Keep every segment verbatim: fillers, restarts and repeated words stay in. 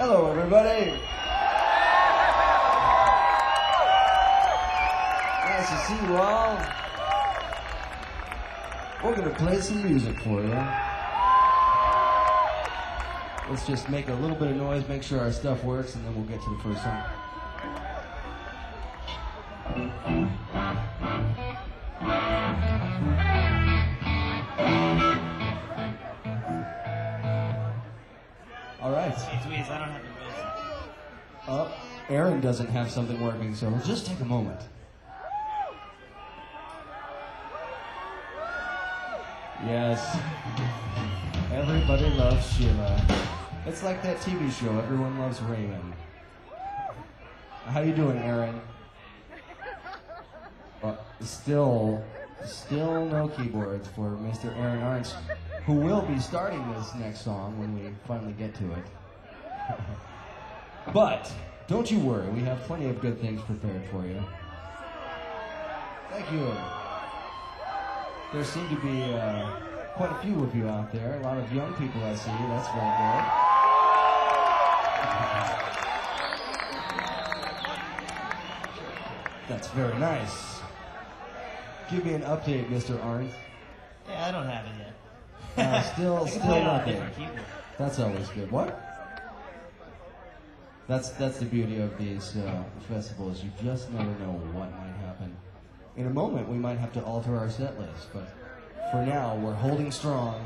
Hello, everybody. Nice to see you all. We're going to play some music for you. Let's just make a little bit of noise, make sure our stuff works, and then we'll get to the first song. All right. Hey, Tweez, I don't have the music. Oh, Aaron doesn't have something working, so just take a moment. Yes. Everybody loves Sheila. It's like that T V show, Everyone Loves Raymond. How you doing, Aaron? Uh, still, still no keyboards for Mister Aaron Arntz, who will be starting this next song when we finally get to it. But don't you worry, we have plenty of good things prepared for you. Thank you. There seem to be uh, quite a few of you out there, a lot of young people I see. That's very good. That's very nice. Give me an update, Mister Arntz. Yeah, I don't have it yet. Uh, still, I can still play it on a nothing. different keyboard. That's always good. What? That's that's the beauty of these uh, festivals. You just never know what might happen. In a moment, we might have to alter our set list, but for now, we're holding strong.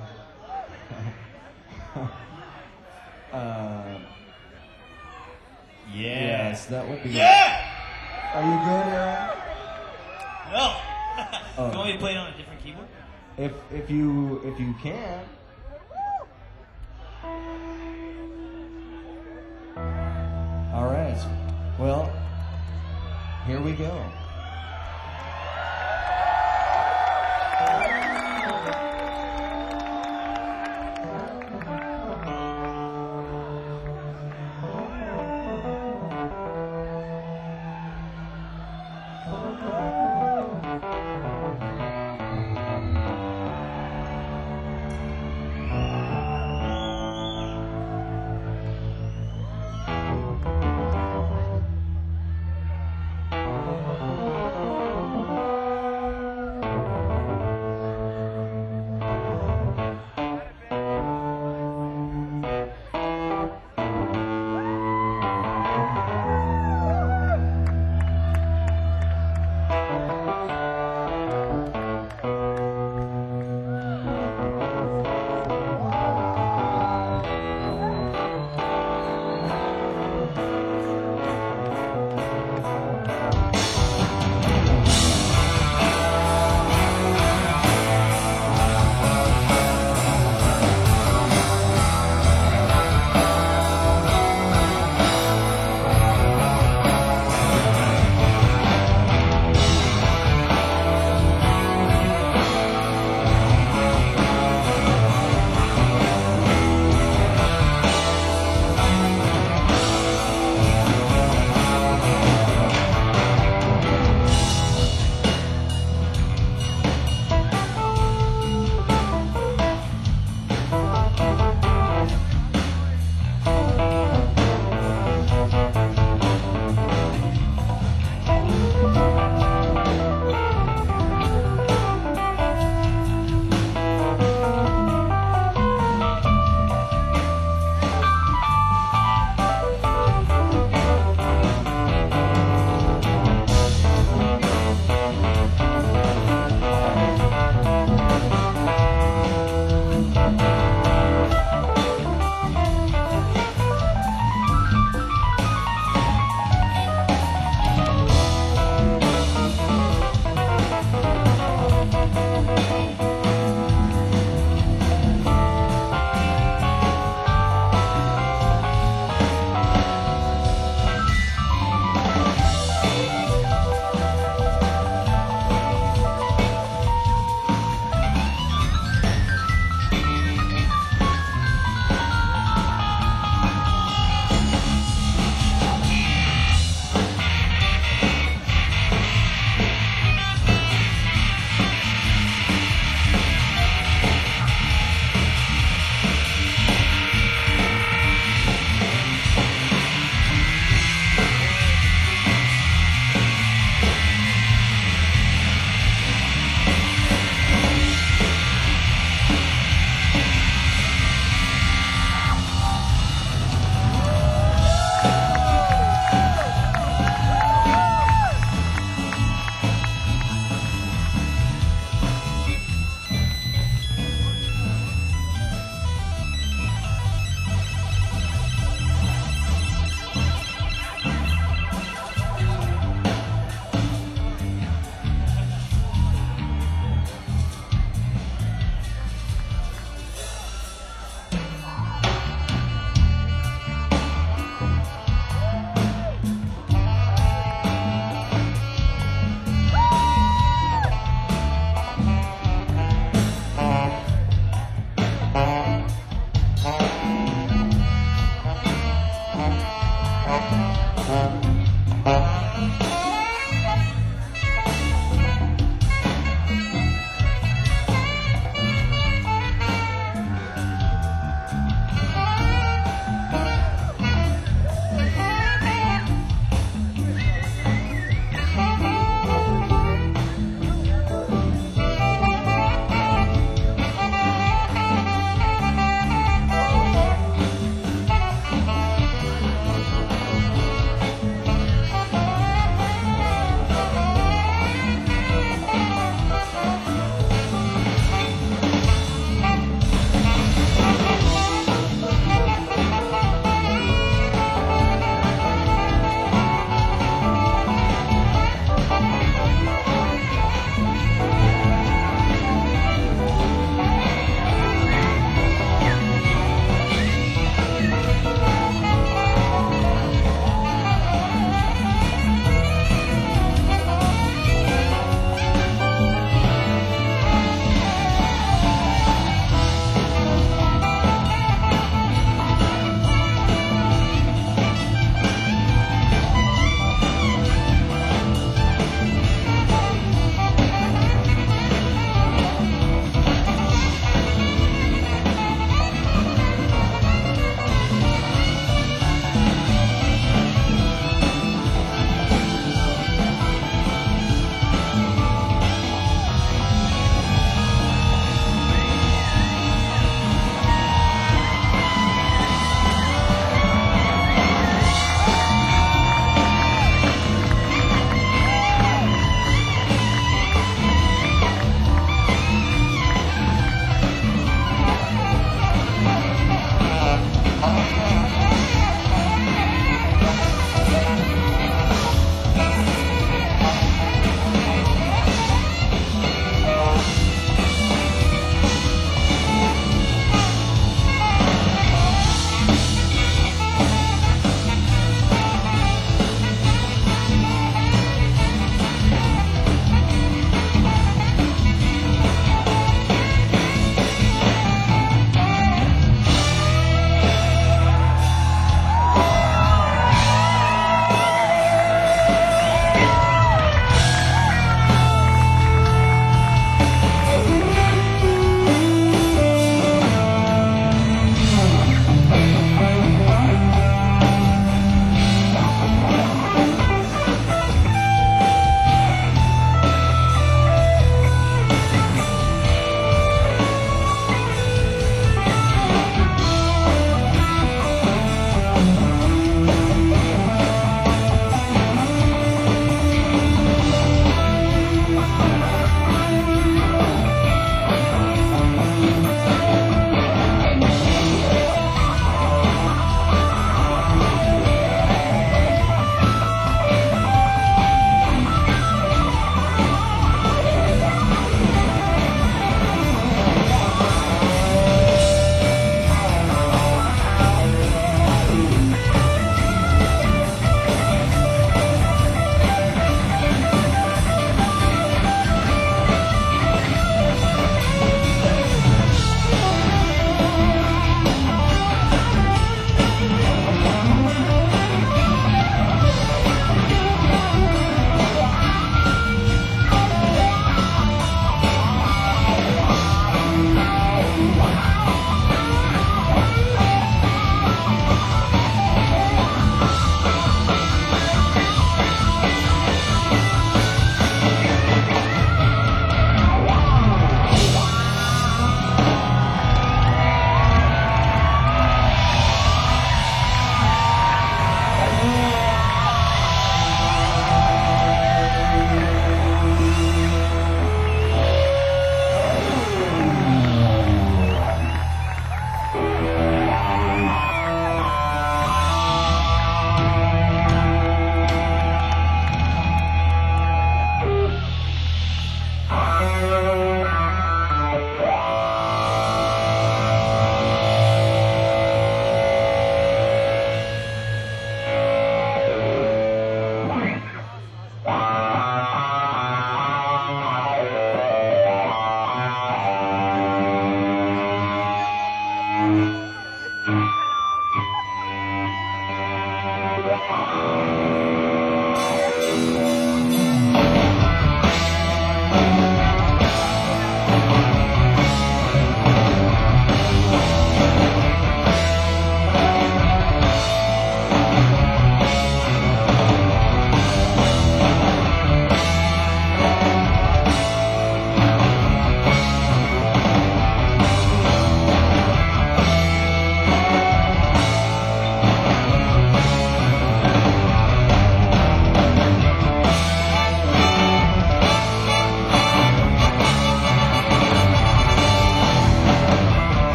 uh, Yeah. yes, that would be. Yeah! Are you good, Aaron? No. Oh. You want me to play it on a different keyboard? If if you if you can. All right. Well, here we go.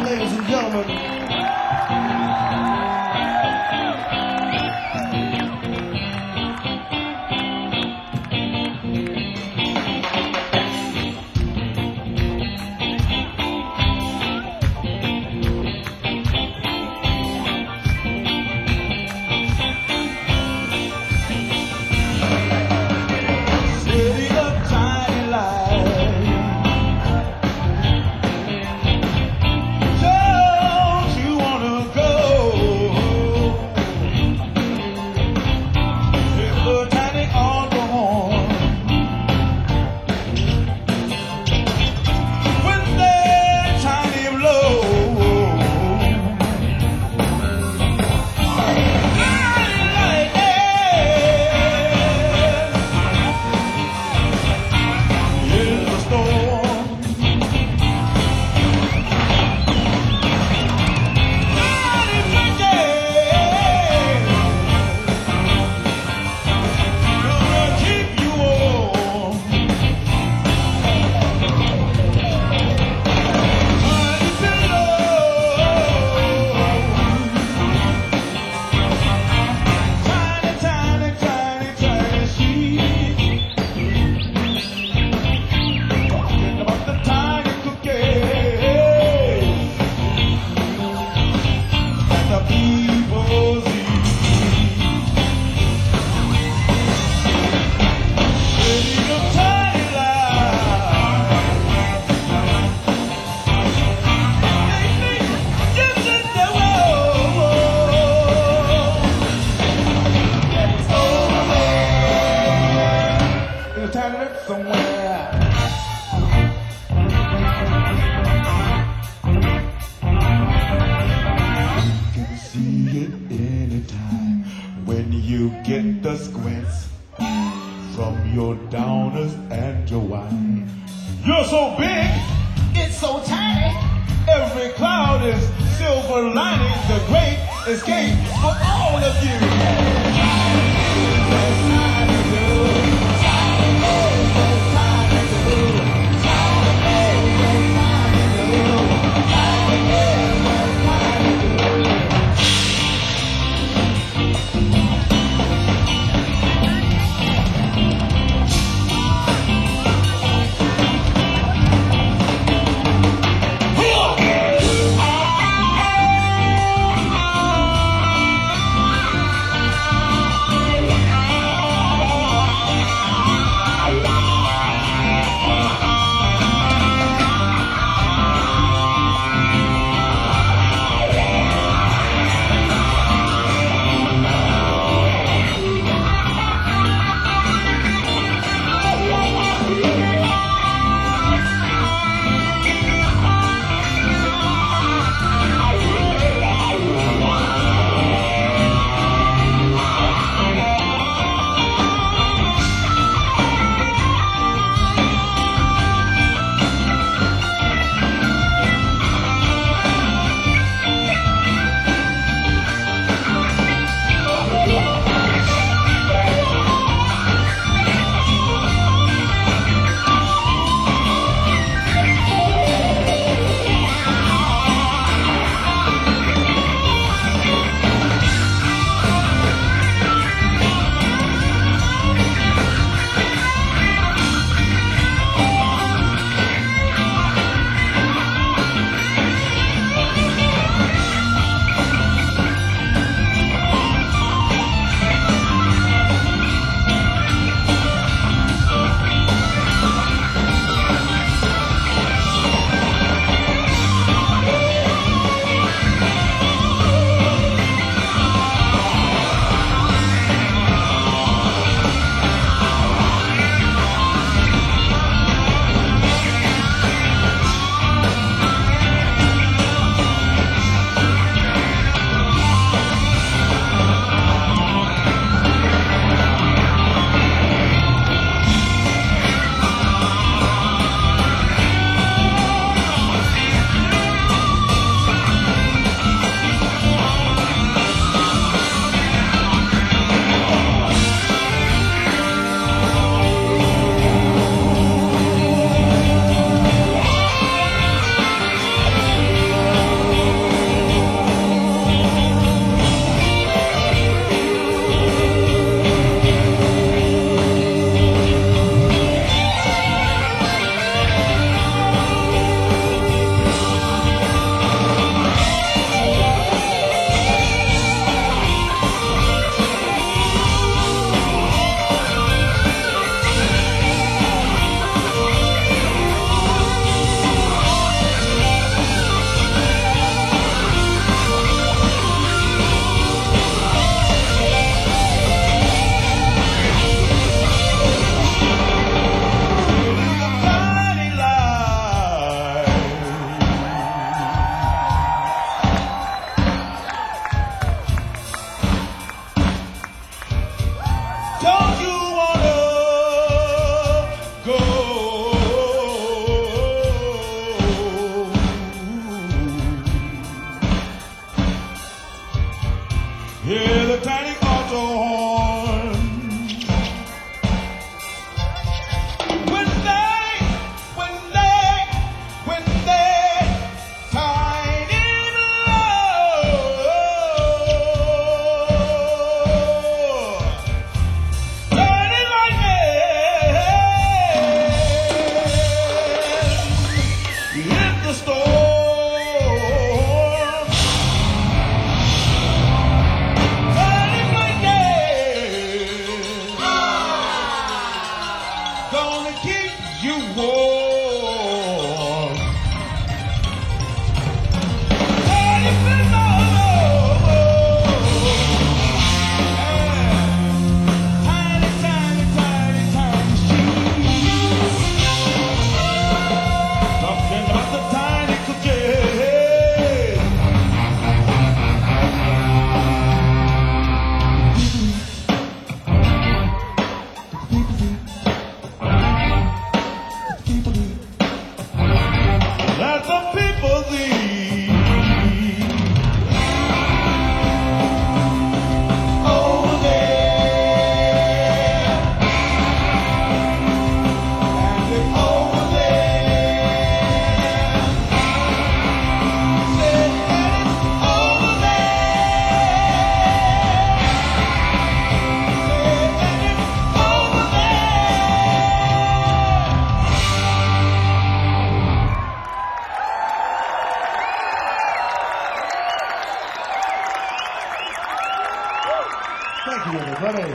welcome, ladies and gentlemen. City of tiny lights. Don't you wanna go? Hit the tiny on the horn. When that tiny blow. Somewhere. You can see it anytime when you get the squints from your downers and your wine. You're so big, it's so tiny. Every cloud is silver lining, the great escape for all of you. Hear the tiny auto horn. When they, when they, when they tiny road, tiny lightning hit the storm. Tiny lightning gonna keep you warm. Tiny pillow, tiny, tiny, tiny, tiny shoes. Talking about the tiny cookie. Let the people lead. Over there, and it's over there. Say that it's over there. Say that it's over Thank you, everybody.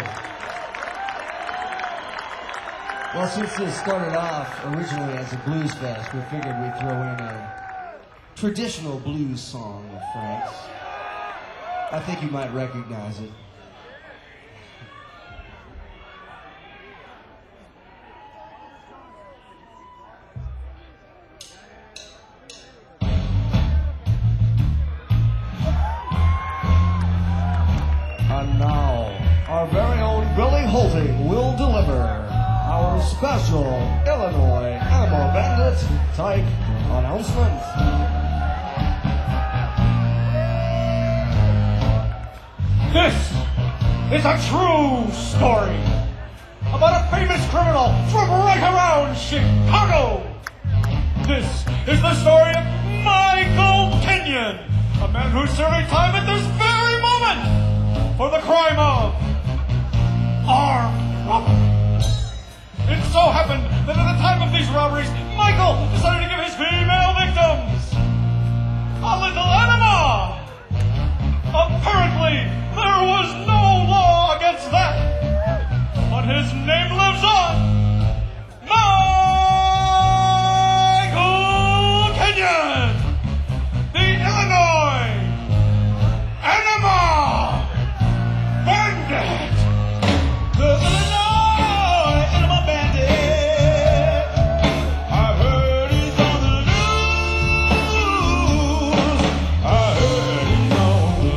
Well, since this started off originally as a blues fest, we figured we'd throw in a traditional blues song of Frank's. I think you might recognize it. And now, our very own Billy Holting will deliver our special Illinois Animal Bandit type announcement. This is a true story about a famous criminal from right around Chicago. This is the story of Michael Kenyon, a man who's serving time at this very moment for the crime of armed robbery. It so happened that at the time of these robberies, Michael decided to give his female victims a little enema. Apparently, there was no law against that, but his name lives on. Michael Kenyon, the Illinois Enema Bandit. The Illinois Enema Bandit. I heard he's on the news. I heard he's on the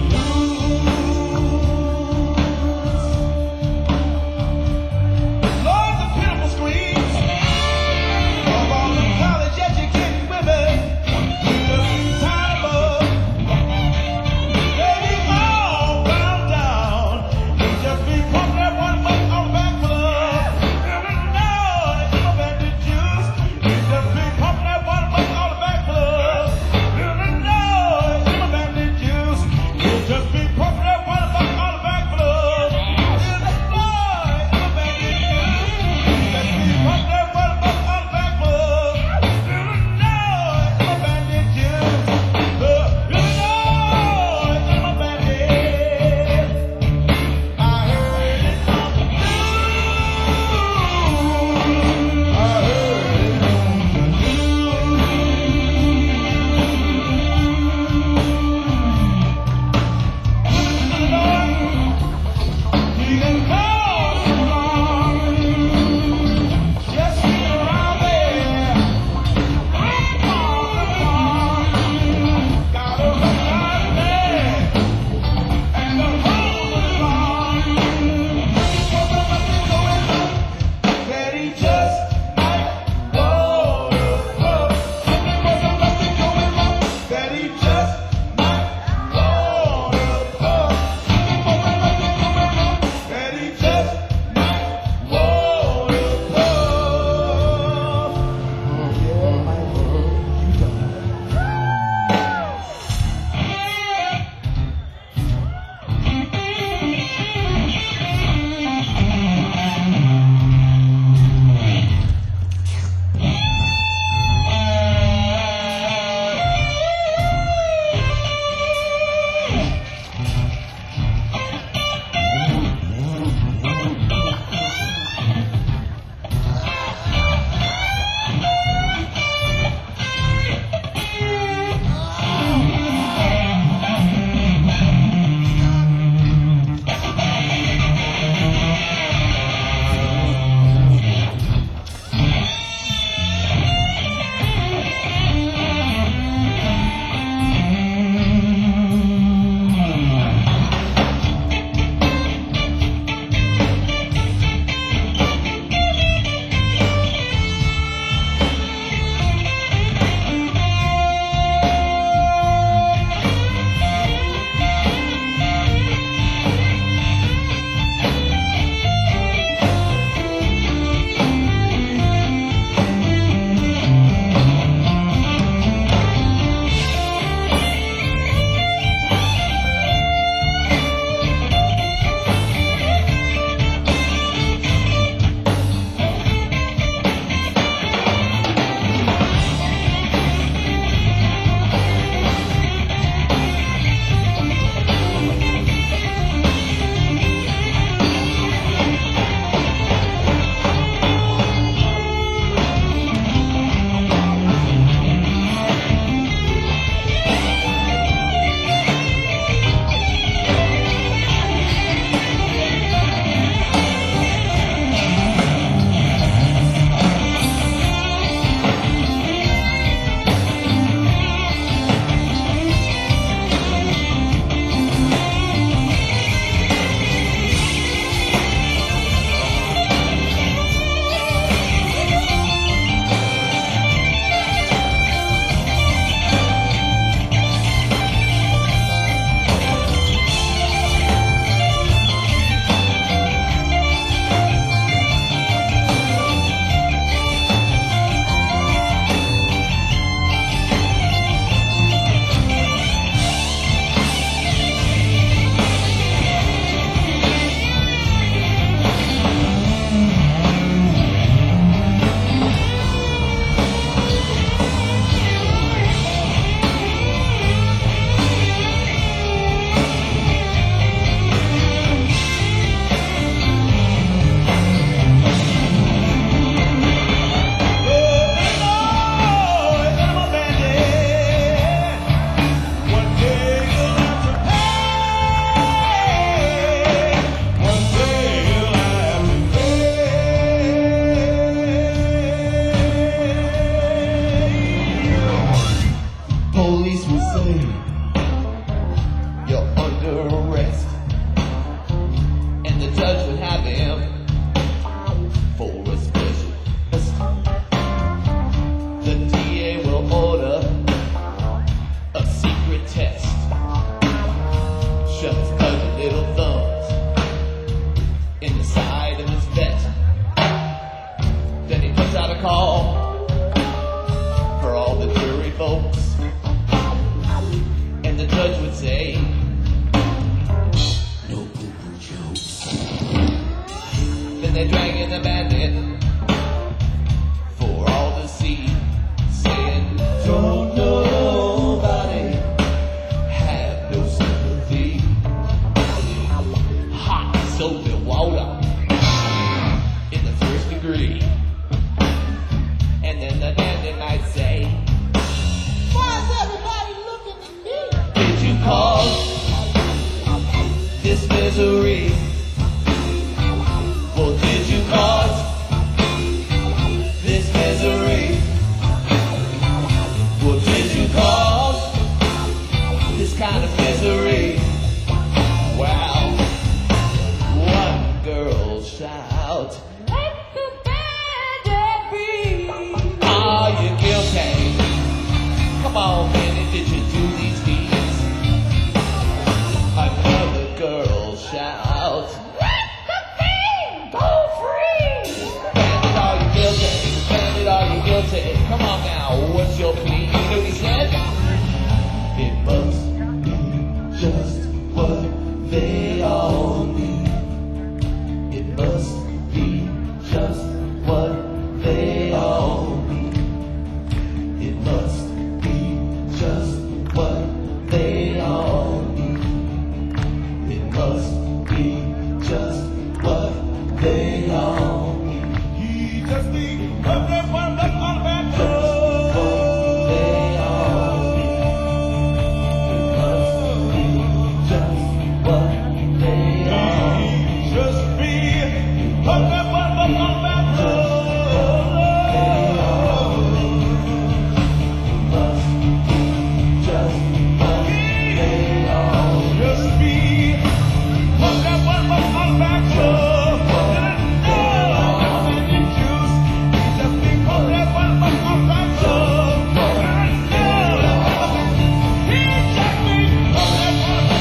news. Lord, the pitiful screams of all the college-educated women with the time of they all bound down. They just be pumping that one buck on the back for love. Illinois Enema Bandit juice. They just be pumping that one buck on the back for love. Illinois Enema Bandit juice. They just be pumping that one buck on the back for love. Illinois Enema Bandit juice. They just be pumping that one buck on the back for love. Illinois Enema Bandit juice. The Illinois Enema Bandit. I heard it's on the news. I heard it's on the news. He can call along. Just sit around there. I'm all along. Gotta look out there. And the whole along. That he just might roll up. Something wasn't nothing going wrong. That he just might roll up. Something wasn't test. Shove his ugly little thumbs in the side of his vest. Then he puts out a call for all the jury folks. And the judge would say, no poo-poo jokes. Then they drag in the bandit for all to see, saying, don't nobody have no sympathy. Hot soapy water in the first degree. And then the bandit might say, why is everybody looking at me? Did you cause this misery? Well, did you cause this misery? Well, did you cause this kind of misery? Wow, one girl shout, let the bandit be. Are you guilty? Come on, Benny, did you do these deeds? Another girl shouts, let the thing go free. Bandit, are you guilty? Bandit, are you guilty? Come on now, what's your plea? You know what he said? It must be just what they all need. It must be just what they all need. It must be just what they all need. It must be just what they all need. He just be up there, up there, up there. Just what they all need. It must be just what they all need. Just be up there, up there, up there. Just what they all need. Just be up there, up there, up there. Juice. Just be up there, up there, up there. He just be up there,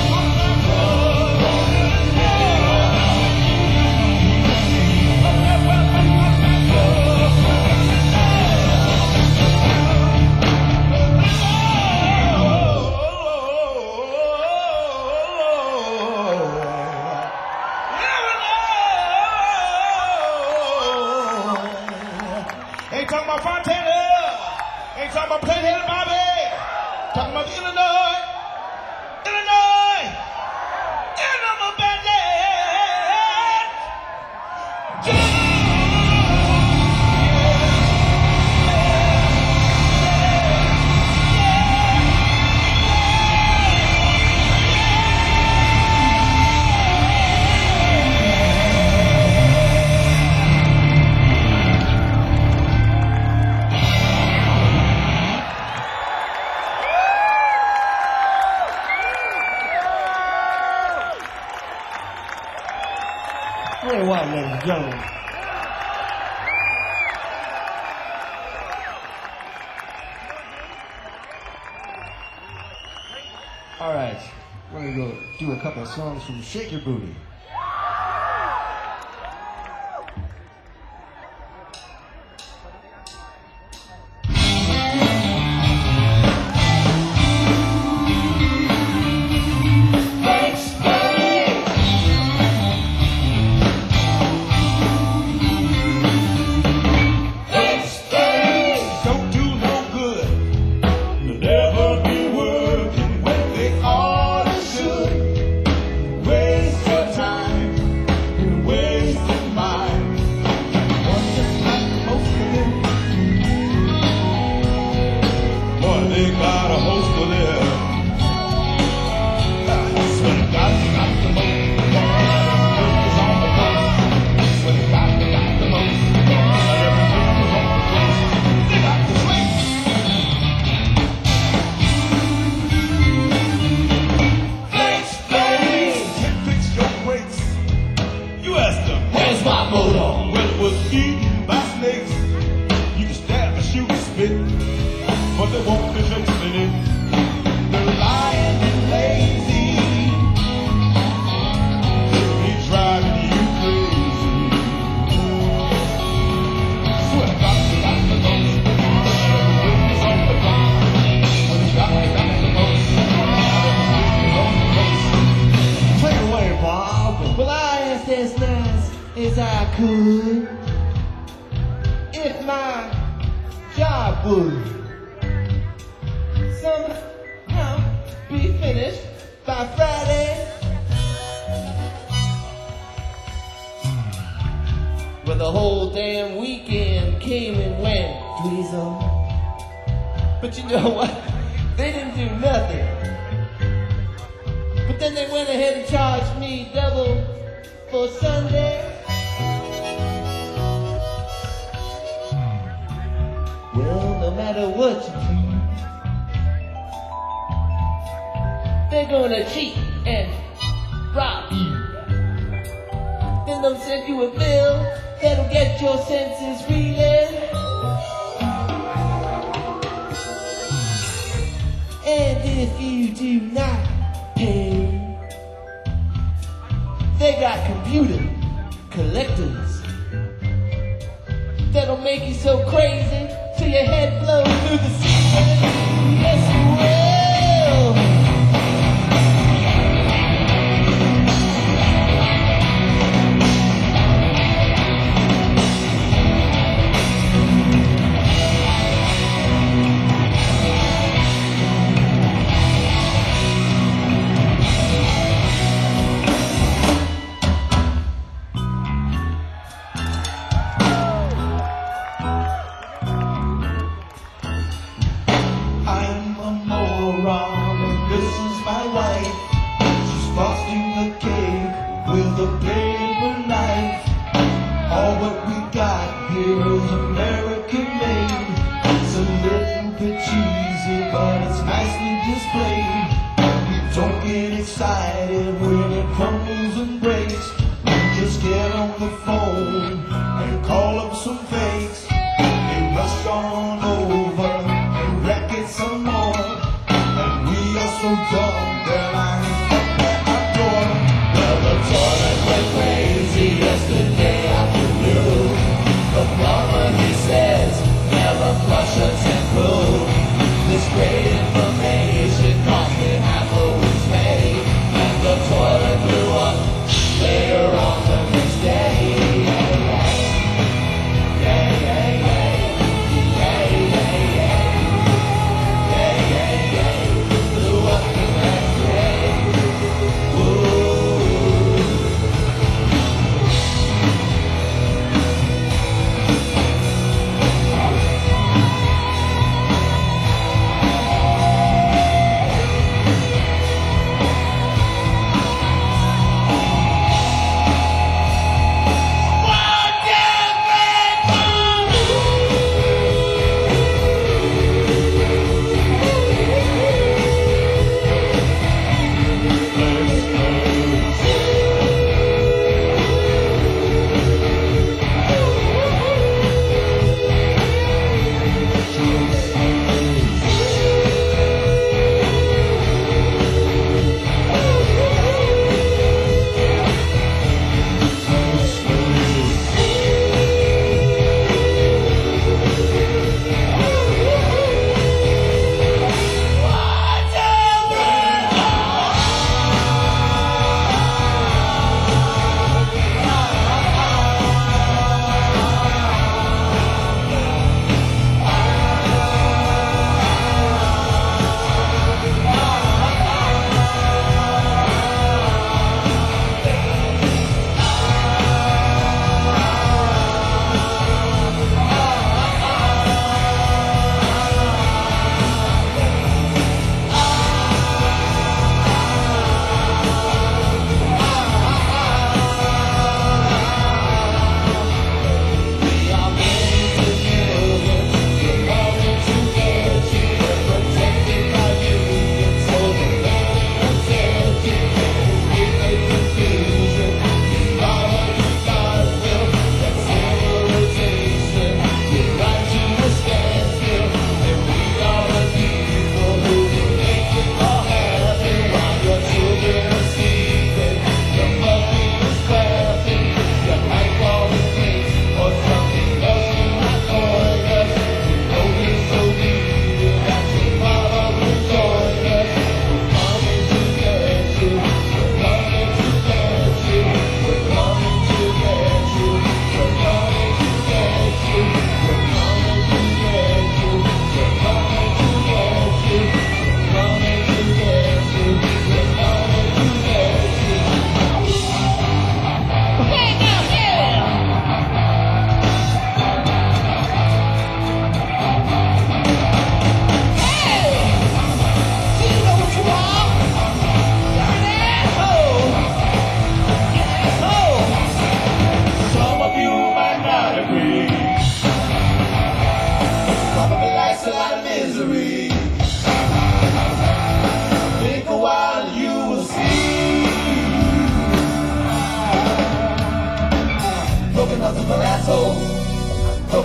Ain't talking about Fontana. Ain't talking about Playhead Bobby. Talking about Illinois. Illinois. Illinois bandit. Ray White, ladies and gentlemen. All right, we're gonna go do a couple of songs from Shake Your Booty. Don't do no good. You'll never be working when they all should. Waste your time. as I could if my job would somehow be finished by Friday. But the whole damn weekend came and went, Dweezil. But you know what? They didn't do nothing. But then they went ahead and charged me double for Sunday. Well, no matter what you do, they're gonna cheat and rob you. Then they'll send you a bill that'll get your senses reeling. And if you do not pay, they got computer collectors that'll make you so crazy till your head blows through the ceiling. Yes, you will.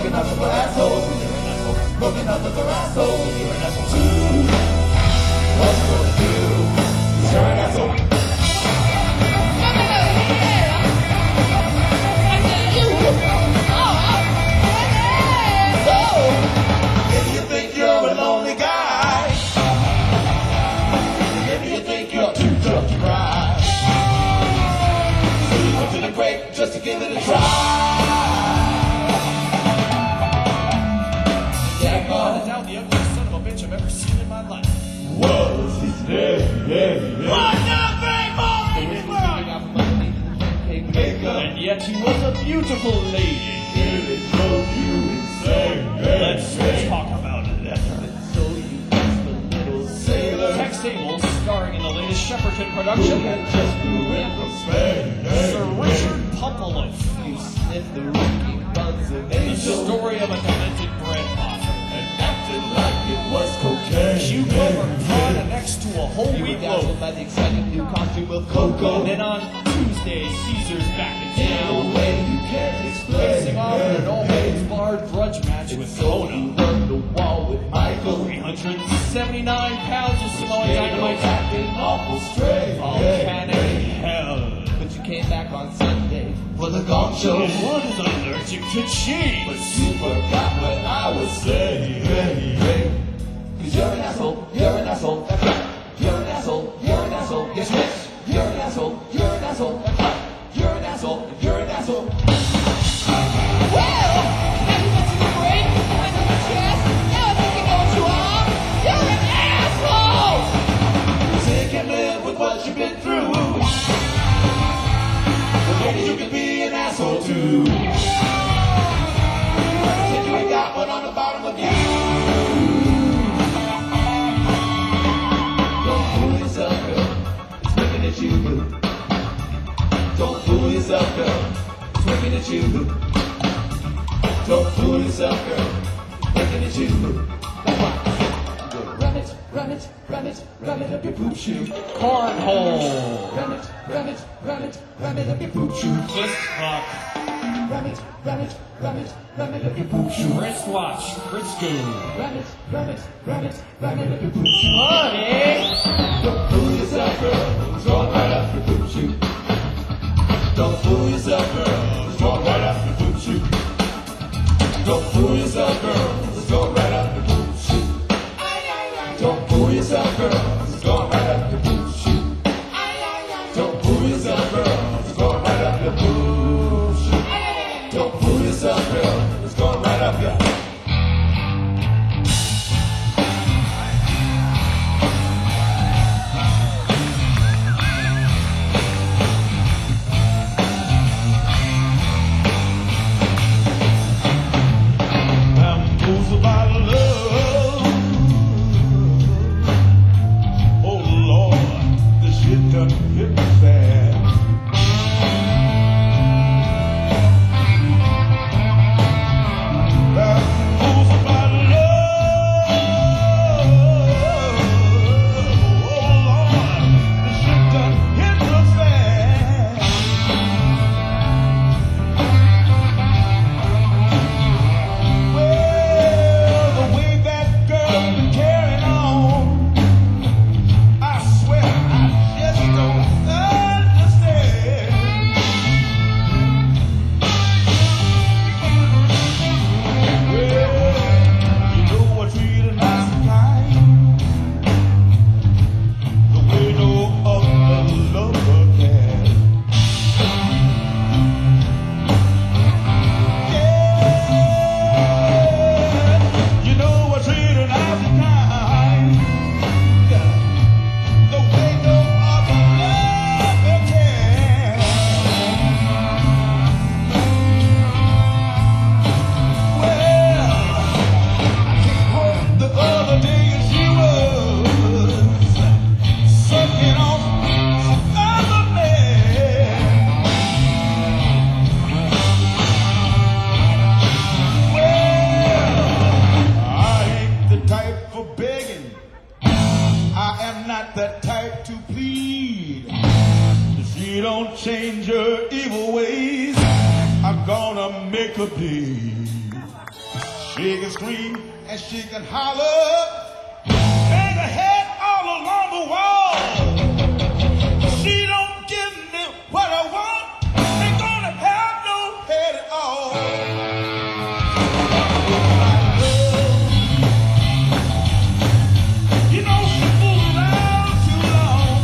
Smoking up for assholes when you're an asshole. Smoking up for assholes when you're an asshole too. What you gonna do? 'Cause you're an asshole. If you think you're a lonely guy, maybe you think you're too drunk to cry, so you went to the break just to give it a try. Yeah, God, Hands out the ugliest son of a bitch I've ever seen in my life. Was his name? What nothing more in this world! And yet she was a beautiful lady. It drove you insane. Let's talk about leather. so you just a little sailor. Tex Sable, starring in the latest Shepperton production. Just grew in from Spain. Sir Richard Pumpeloaf. You sniff the reeking bugs of The angels story of a demented grandfather. and acted like it was cocaine. Hugh Glover caught next to a whole You were wheat dazzled loaf. by the exciting new costume of Coco. And then on Tuesday, Caesar's back in in a town, way you can't facing explain. off in an all-holds barred grudge match with So you Kona. run the wall with Michael. three hundred seventy-nine pounds of Samoan Yeah, you're dynamite. acting awful straight. Volcanic hell. But you came back on Sunday for the Gong Show. What is allergic to But cheese? you forgot what I was saying. Cause you're an asshole, you're an asshole, that's right. You're an asshole, you're an asshole, yes, yes. You're an asshole, you're an asshole, that's right. You're an asshole, you're an asshole. Well, have you been to the break? Hands on the chest. Now I think you know what you are. You're an asshole! Sick and live with what you've been through. But maybe you can be an asshole too. Pretend you ain't got one on the bottom of you. Don't fool yourself, girl. It's looking at you, boo. Don't fool yourself, girl. It's looking at you, boo. Don't fool yourself, girl. It's looking at you, boo. That's why. Run it, run it, run it, run it up your poop shoe. Cornhole. Run it, run it, run it, run it up your poop shoe. Fist fuck. Run it, run it, run it, run it up your poop shoe. Wristwatch. Frisco. Run it, run it, run it, run it up your poop shoe. Honey. Don't fool yourself, girl. It's going right up your poop shoe. Don't fool yourself, girl. It's going right up your poop shoe. Don't fool yourself, girl. It's going right up your poop shoe. Don't fool yourself, girl. It's going right up your poop shoe. Don't fool yourself, girl. It's going right up your poop shoe. Don't fool yourself, girl. It's going right up your. Bamboozled by love. Oh Lord, this shit done hit me fast. Bamboozled by love. Oh Lord, this shit done hit me fast. Well, the way that girl been carrying on, I swear I just don't understand. Well, you know I treat her nice and kind, the way no other lover can. Yeah, you know I treat her nice and kind, the way no other lover can. Well, I came home the other day and she was sucking on some other man. Well, I ain't the type for begging. I am not the type to plead. If she don't change her evil ways, I'm gonna make her bleed. She can scream and she can holler. Bang her head all along the wall. She don't give me what I want. Ain't gonna have no head at all. You know she fooled around too long.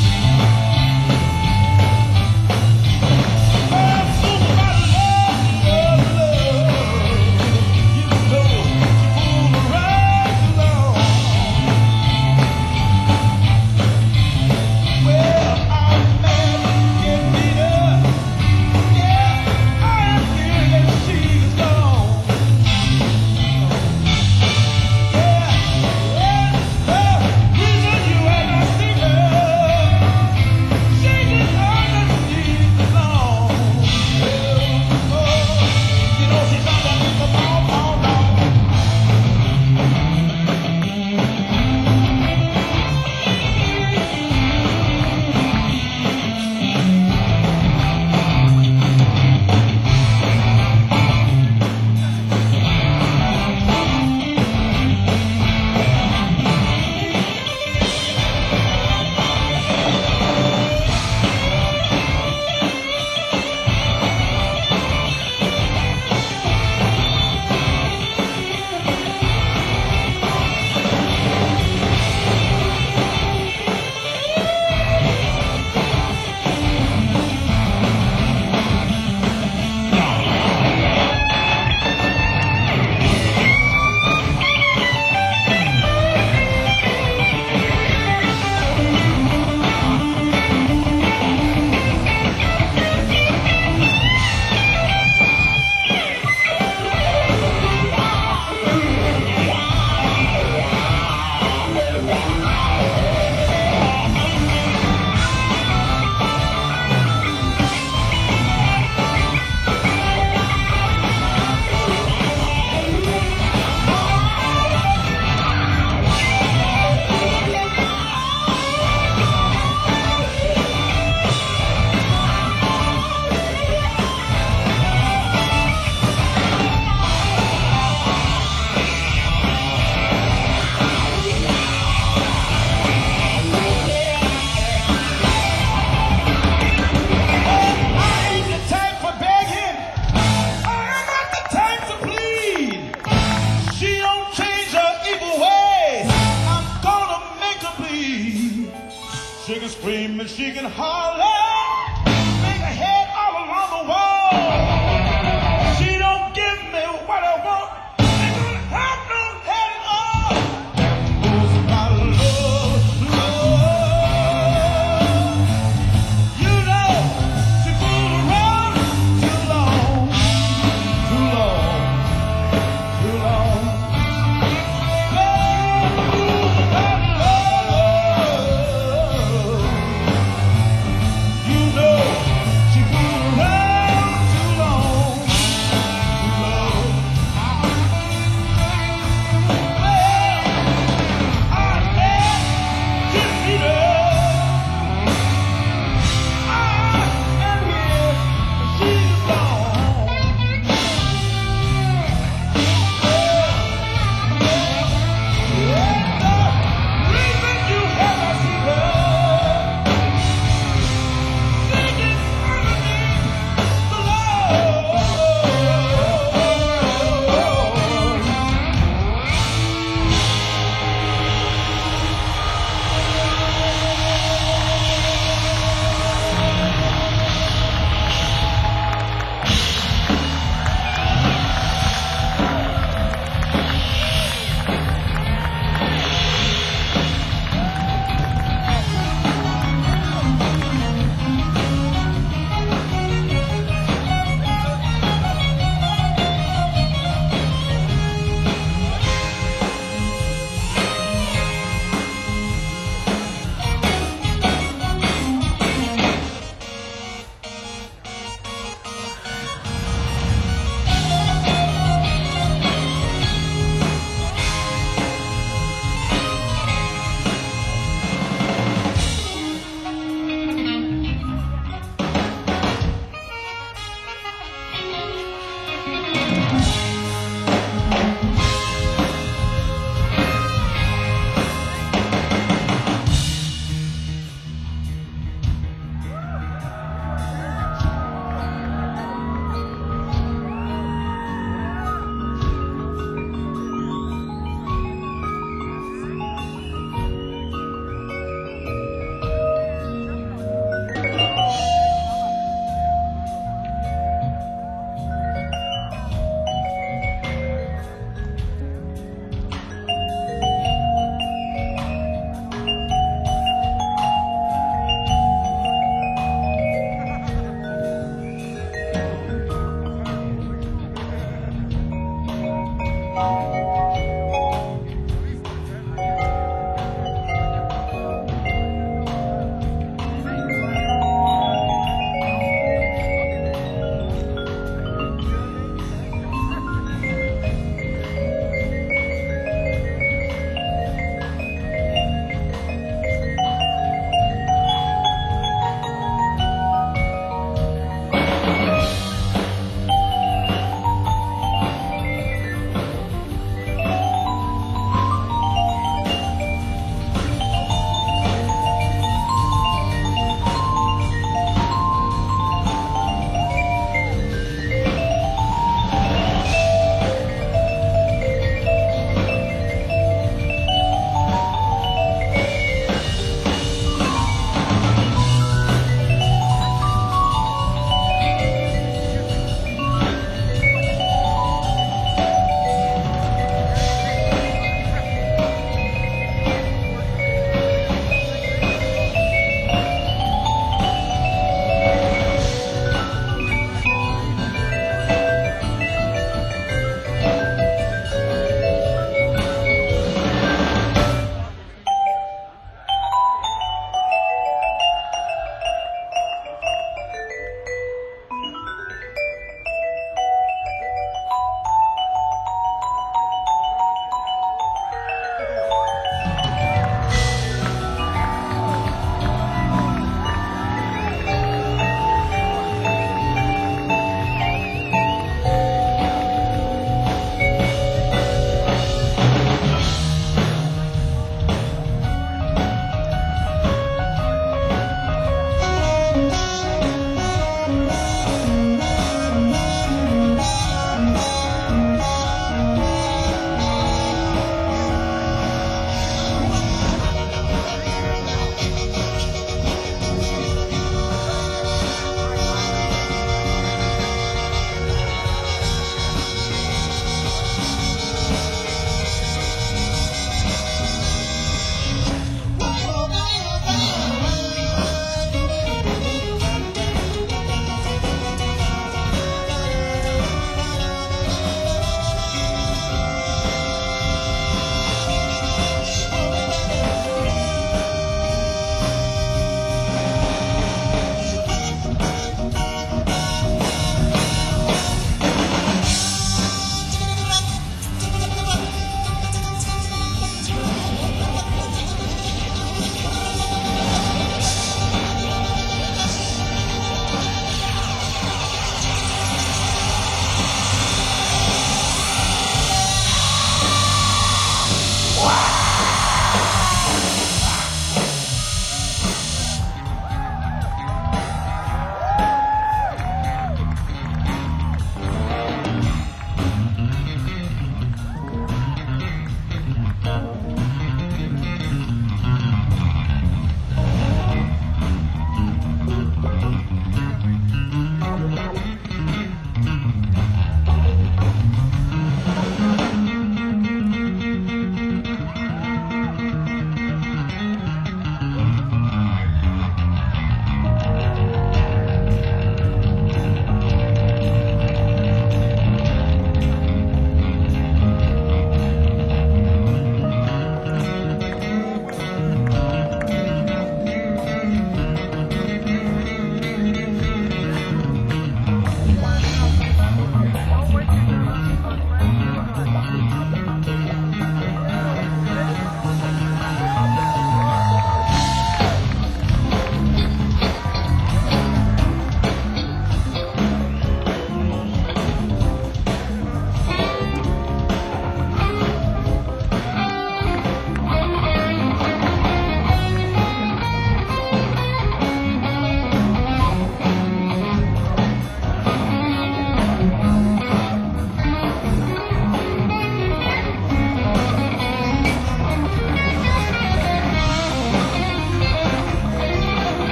I'm fooled by love, love, love. You know she fooled around too long. Well, I'm mad, get beat up. Yeah, I am here and she's gone. Yeah, yeah, well, reason you had not seen her. She just underneath the lawn. Oh, you know she's underneath the lawn, lawn, lawn. I ain't the type for begging. I am not the type to plead. She don't change her evil ways. I'm gonna make her bleed. She can scream and she can holler. Make her head all along the wall. She don't give me what I want. Ain't gonna have no head at all. Who's my love, love? You know she fooled around too long, too long, too long. Love, who's my love?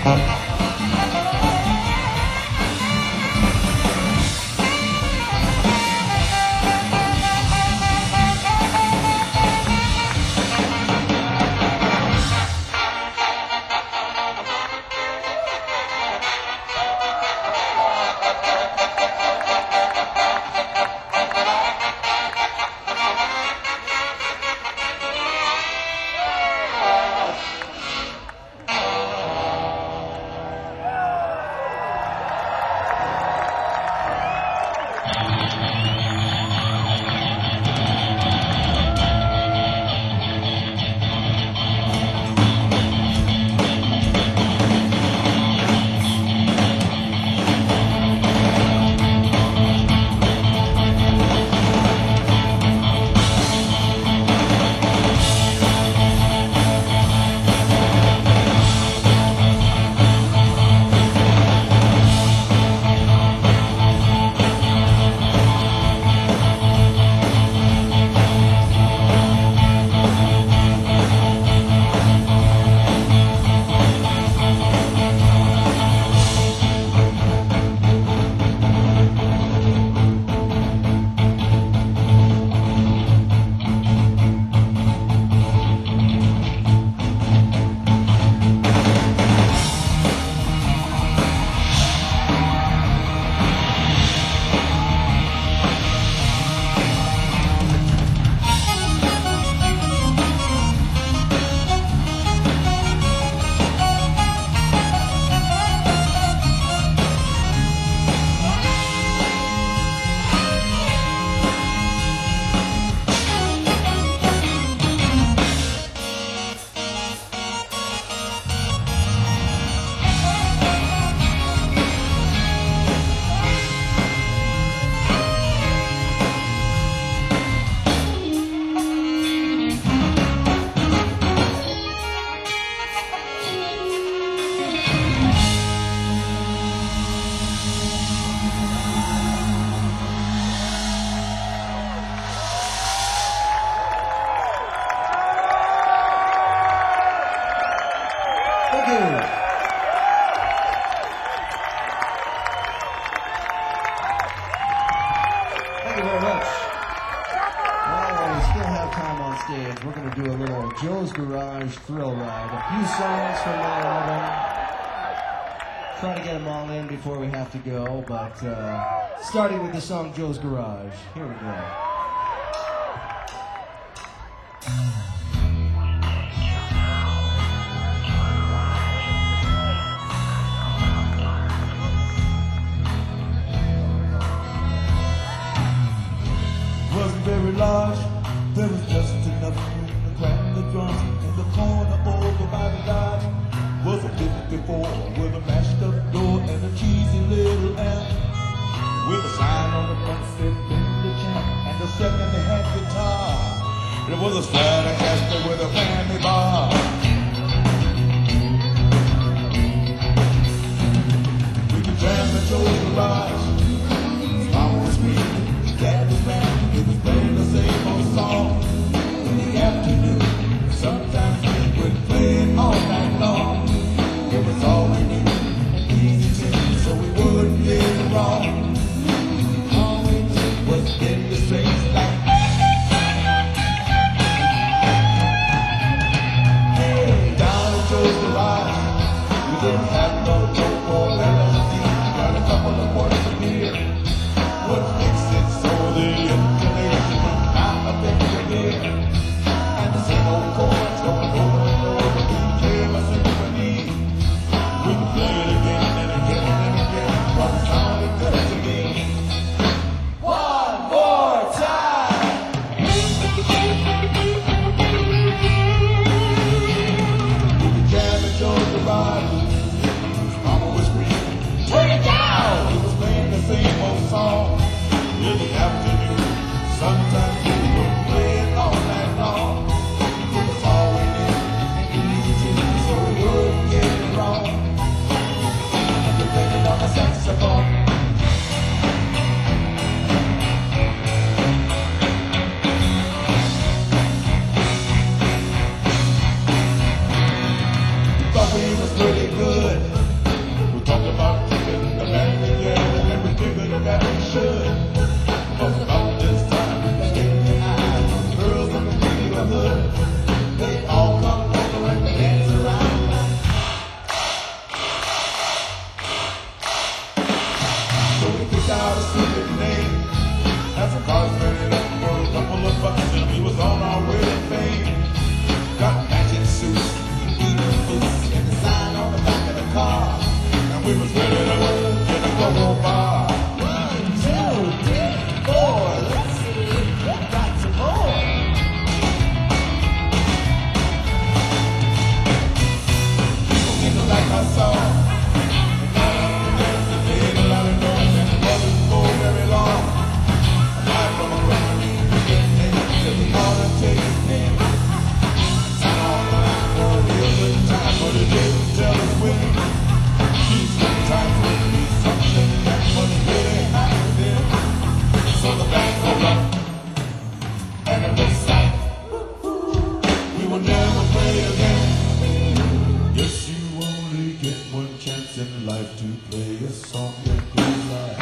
We're going to do a little Joe's Garage thrill ride. A few songs from that album. Try to get them all in before we have to go, but uh, starting with the song Joe's Garage. Here we go. Wasn't very large, there was just enough room to crack the drums. In the corner over by the garden was a fifty-four with a mashed up door and a cheesy little amp, with a sign on the front said Bentley Champ, and a second-hand guitar. It was a Stratocaster with a family bar. We could jam at Joe's Garage. Mama was screaming, Dad was mad. It was playing the same old song in the afternoon. Sometimes we would play it all night long. It was all we knew, an easy tune, so we wouldn't get it wrong. All we did was get the strings like Well, the devil tell us when she's sometimes with me something that was really happening. So the band will rock and it looks like we will never play again. Yes, you only get one chance in life to play a song that goes like.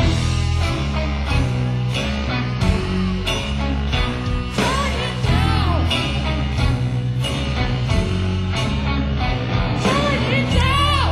Turn it down. Turn it down.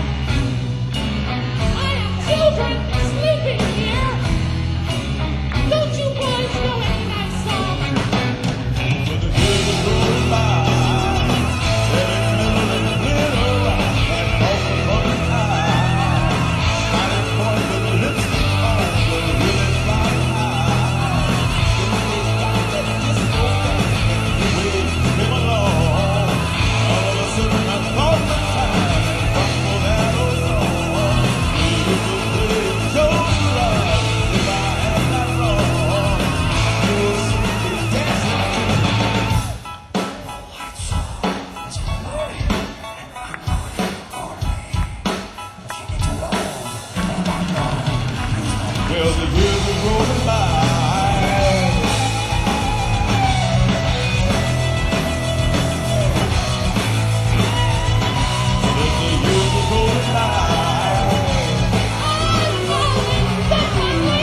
I have children sleeping here. Don't you boys know any nice songs? With the years are rolling by, every middle and middle, and all the running high. Smiling boys with the lipstick on, the really flying high. In those times that disco dance, the waves came along. All of a sudden I thought the time was for that old song. We used to play Joe's Love, if I am not wrong. You will see me dancing to well, the years are rolling by. Yes, the years are rolling by. I'm rolling suddenly.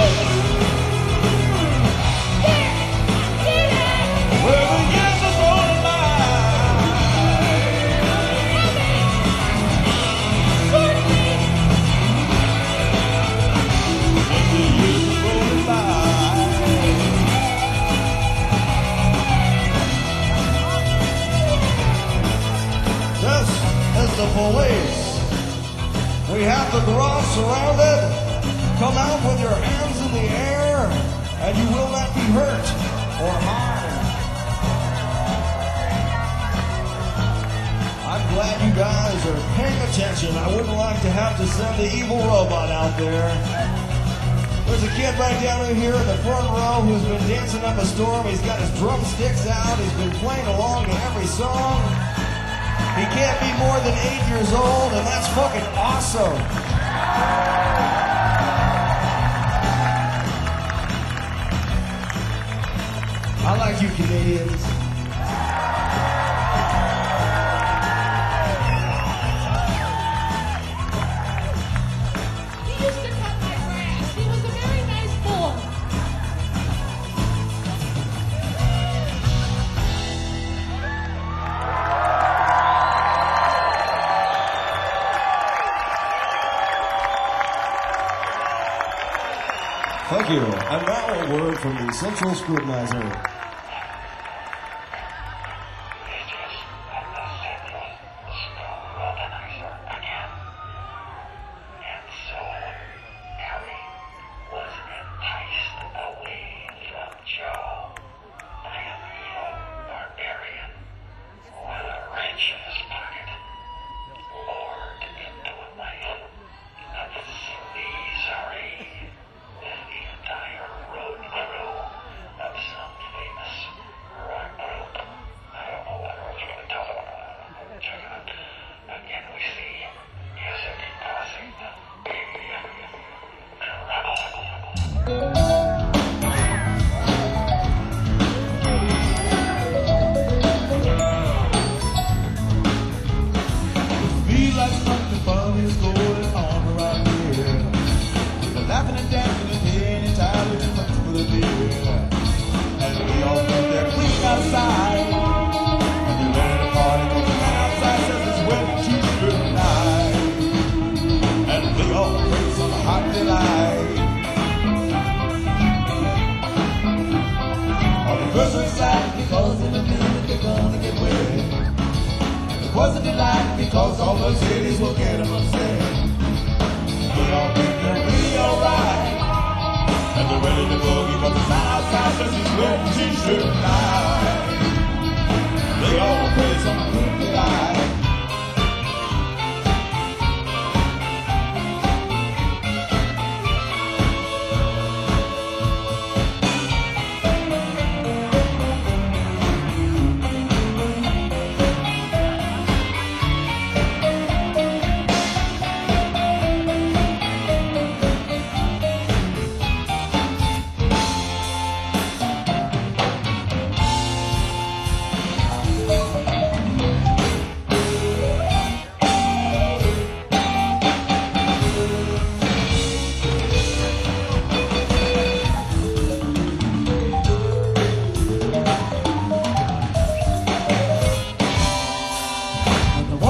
There, get it. Well, the years are rolling by. Suddenly. Yes, the years are rolling by. Yes, it's the police. We have the garage surrounded. Come out with your hands in the air, and you will not be hurt or harmed. I'm glad you guys are paying attention. I wouldn't like to have to send the evil robot out there. There's a kid right down in here in the front row who's been dancing up a storm. He's got his drumsticks out. He's been playing along to every song. He can't be more than eight years old, and that's fucking awesome. I like you Canadians. He used to cut my grass. He was a very nice boy. Thank you. And now a word from the Central Scrutinizer. Feel like something fun is going on around here. We're laughing and dancing and getting tired of the for the beer. And we all think they're clean outside. And they're ready to party, but the man outside says it's way too good tonight. And we all praise on the hot delight. All the girls are excited because in a minute they're gonna get wet. Wasn't it like because all those cities will get them upset? We all think they're really alright, and they're ready to boogie, but the sign outside says it's wet t-shirt night. They all praise on the good delight.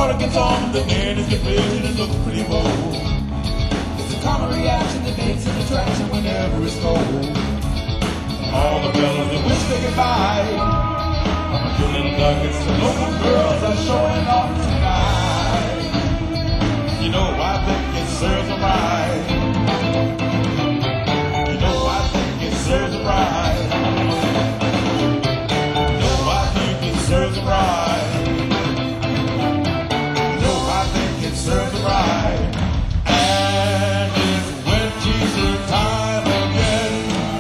water gets on, the man is confused and looks pretty bold. It's a common reaction that makes an attraction whenever it's cold. All the fellas that wish they could buy a few little nuggets to local girls are showing off tonight. You know, I think it serves them right. You know, I think it serves them right. You know, I think it serves them right. You know, I think it serves them right. And it's when t-shirt time again.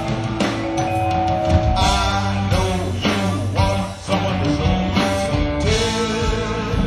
I know you want someone to show you some tears.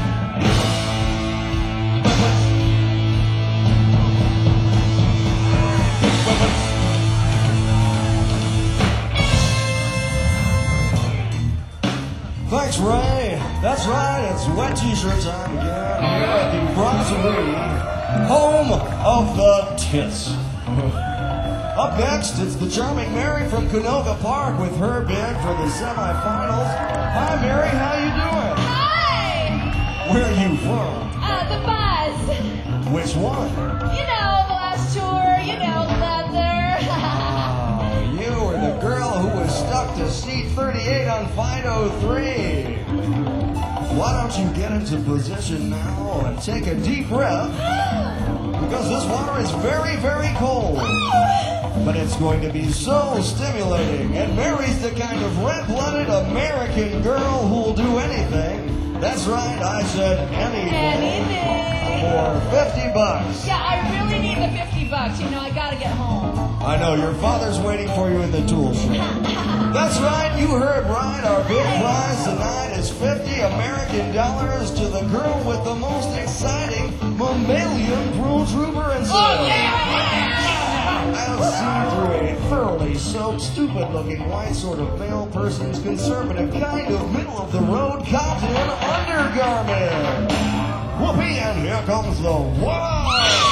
Thanks, Ray. That's right, it's wet t-shirt time again here at the Brasserie, home of the tits. Up next, it's the charming Mary from Canoga Park with her bid for the semifinals. Hi, Mary, how you doing? Hi! Where are you from? Uh, the buzz. Which one? You know, the last tour, you know, leather. Oh, you were the girl who was stuck to seat thirty-eight on five oh three. Why don't you get into position now and take a deep breath? Because this water is very, very cold. But it's going to be so stimulating. And Mary's the kind of red-blooded American girl who'll do anything. That's right, I said anything. Anything. For fifty bucks. Yeah, I really need the fifty bucks. You know, I gotta get home. I know, your father's waiting for you in the tool shed. That's right, you heard right. Our big prize tonight is fifty American dollars to the girl with the most exciting mammalian Pro Trooper and Oh, yeah! As seen through a thoroughly soaked, stupid-looking white sort of male person's conservative kind of middle-of-the-road cotton undergarment. Whoopee, and here comes the water.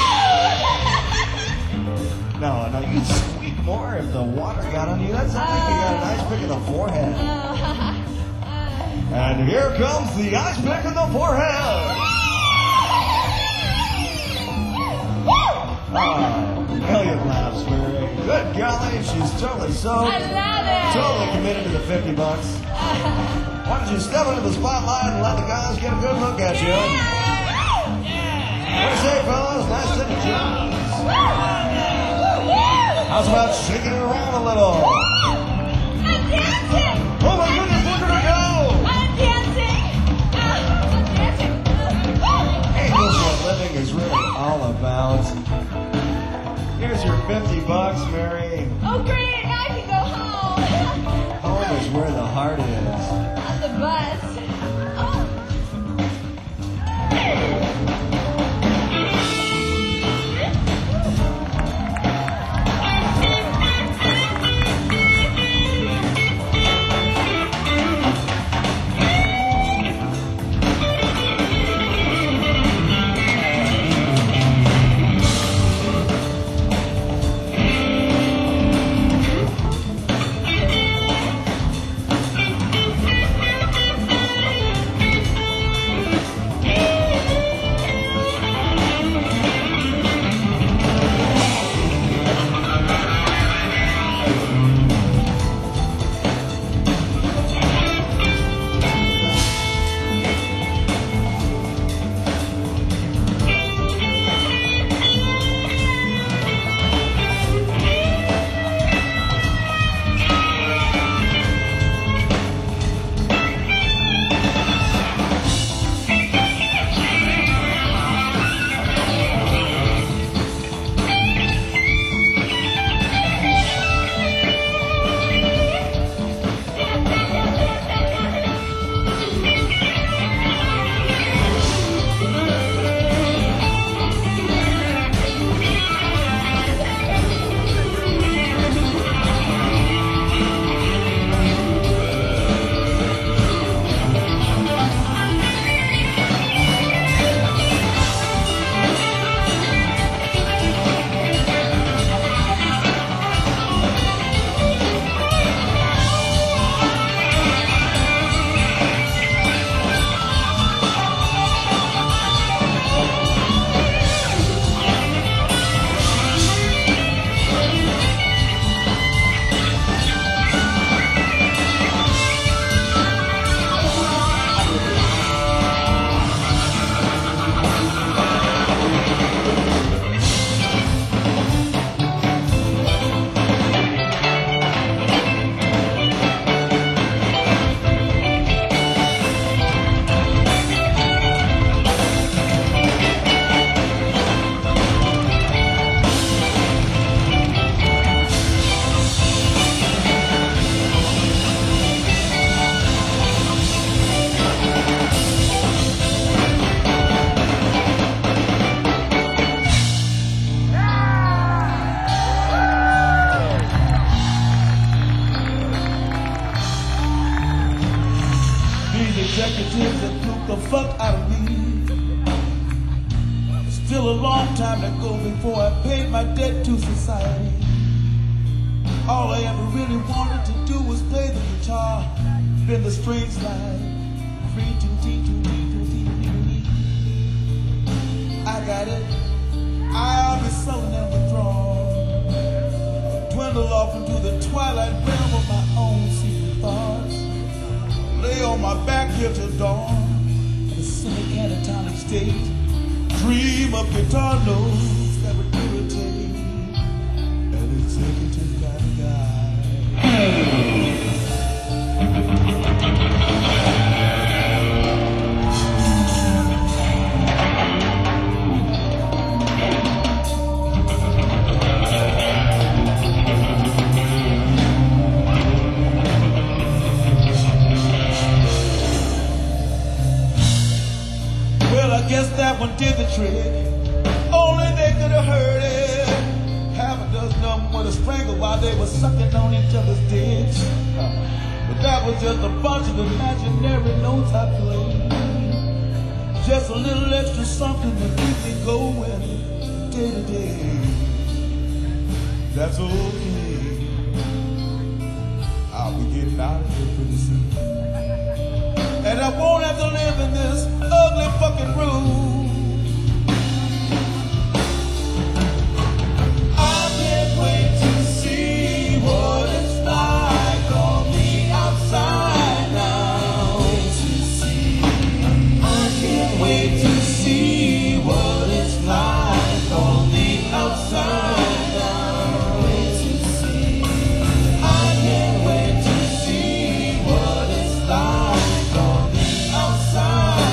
No, no, you'd squeak more if the water got on you. That's I think you got an ice pick in the forehead. And here comes the ice pick in the forehead. Oh, million laughs, Mary. Good golly, she's totally soaked. I love it. Totally committed to the fifty bucks. Why don't you step into the spotlight and let the guys get a good look at you? What do you say, fellas? Nice to meet you. How's about shaking it around a little? I'm dancing. Oh my goodness, look at her go! I'm dancing. Uh, I'm dancing. Hey, this is what living is really all about. Here's your fifty bucks, Mary. Oh, great. Now I can go home. Home is where the heart is. On the bus. Oh. world out of me. Still a long time to go before I paid my debt to society. All I ever really wanted to do was play the guitar, bend the strings like free to dee to dee to dee to dee. I got it. I'll be sullen and withdrawn, dwindle off into the twilight realm of my own secret thoughts. Lay on my back here till dawn, the silly catatonic state. Dream of guitar notes that would irritate an executive kind of guy. Well, I guess that one did the trick. Only they could have heard it. Half a dozen of them would have strangled while they were sucking on each other's dicks. But that was just a bunch of imaginary notes I played. Just a little extra something to keep me going day to day. That's okay. I'll be getting out of here pretty soon. And I won't have to live in this ugly fucking room. I can't wait to see what it's like on the outside now. I can't wait to see what it's like on the outside now. I can't wait to see what it's like on the outside.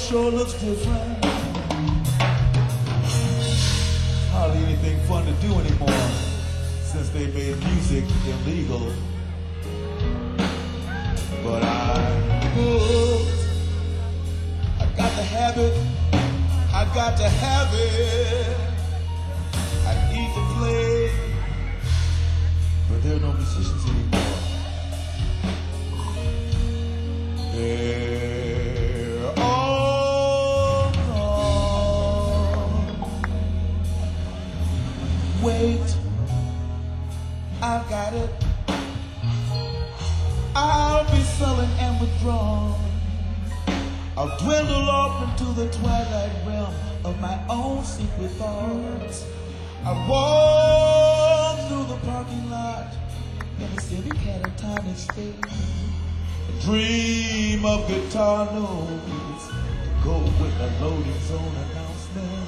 sure looks different. Hardly anything fun to do anymore since they made music illegal. But I'm hooked. I got to have it. I got to have it. I need to play, but there are no musicians anymore. They're all gone. Wait, I've got it. I'll be sullen and withdrawn. I'll dwindle off into the twilight realm of my own secret thoughts. I walk through the parking lot in the city catatonic state. A dream of guitar notes to go with the loading zone announcement.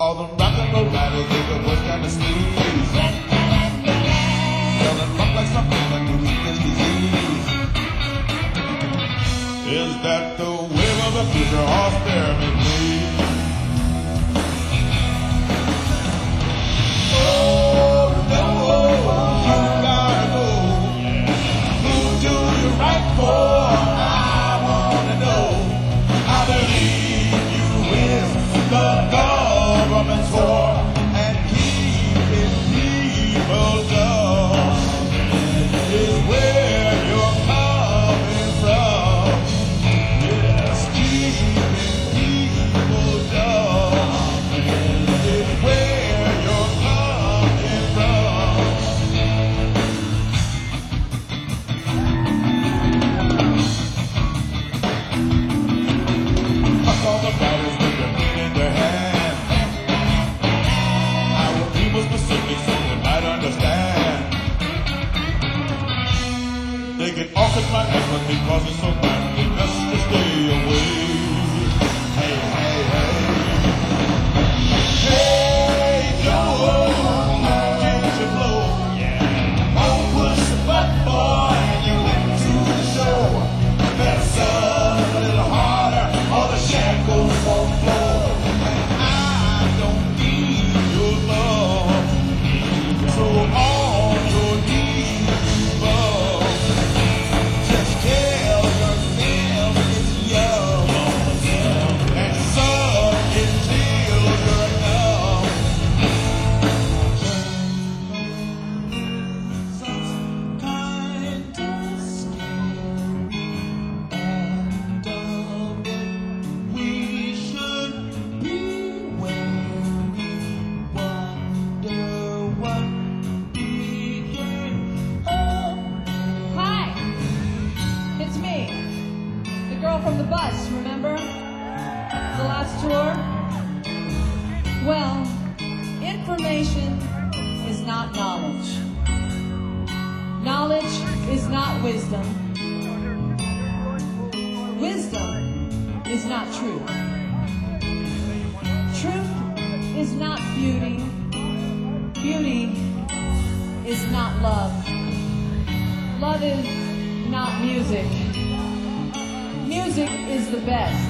All the rock and roll riders, they the worst kind of sneeze. Selling rock like something like New England disease. Is that the wave of the future? All spare me, please. Oh, no, you gotta go. Who do you write for? I wanna know. I believe you win the government's war and keeping people dumb is where you're coming from. Yes, keeping people dumb is where you're coming from. I saw the fighters with their feet in their hand. I will be more specific so they might understand. They get off at my effort because it's so badly best to stay away. Hey, hey, hey. Hey, Joe, did you blow? Yeah. Won't push the button, boy, and you went to the show. Better serve a little harder, or the shackles won't blow. And I don't need your love. So on your knees, love. Just tell yourself it's young. And suck it till you're numb. Some kind of scary and dumb. We should be when we wonder what became of. Hi, it's me, the girl from the bus, remember? The last tour? Well, information is not knowledge. Knowledge is not wisdom. Wisdom is not truth. Truth is not beauty. Beauty is not love. Love is not music. Music is the best.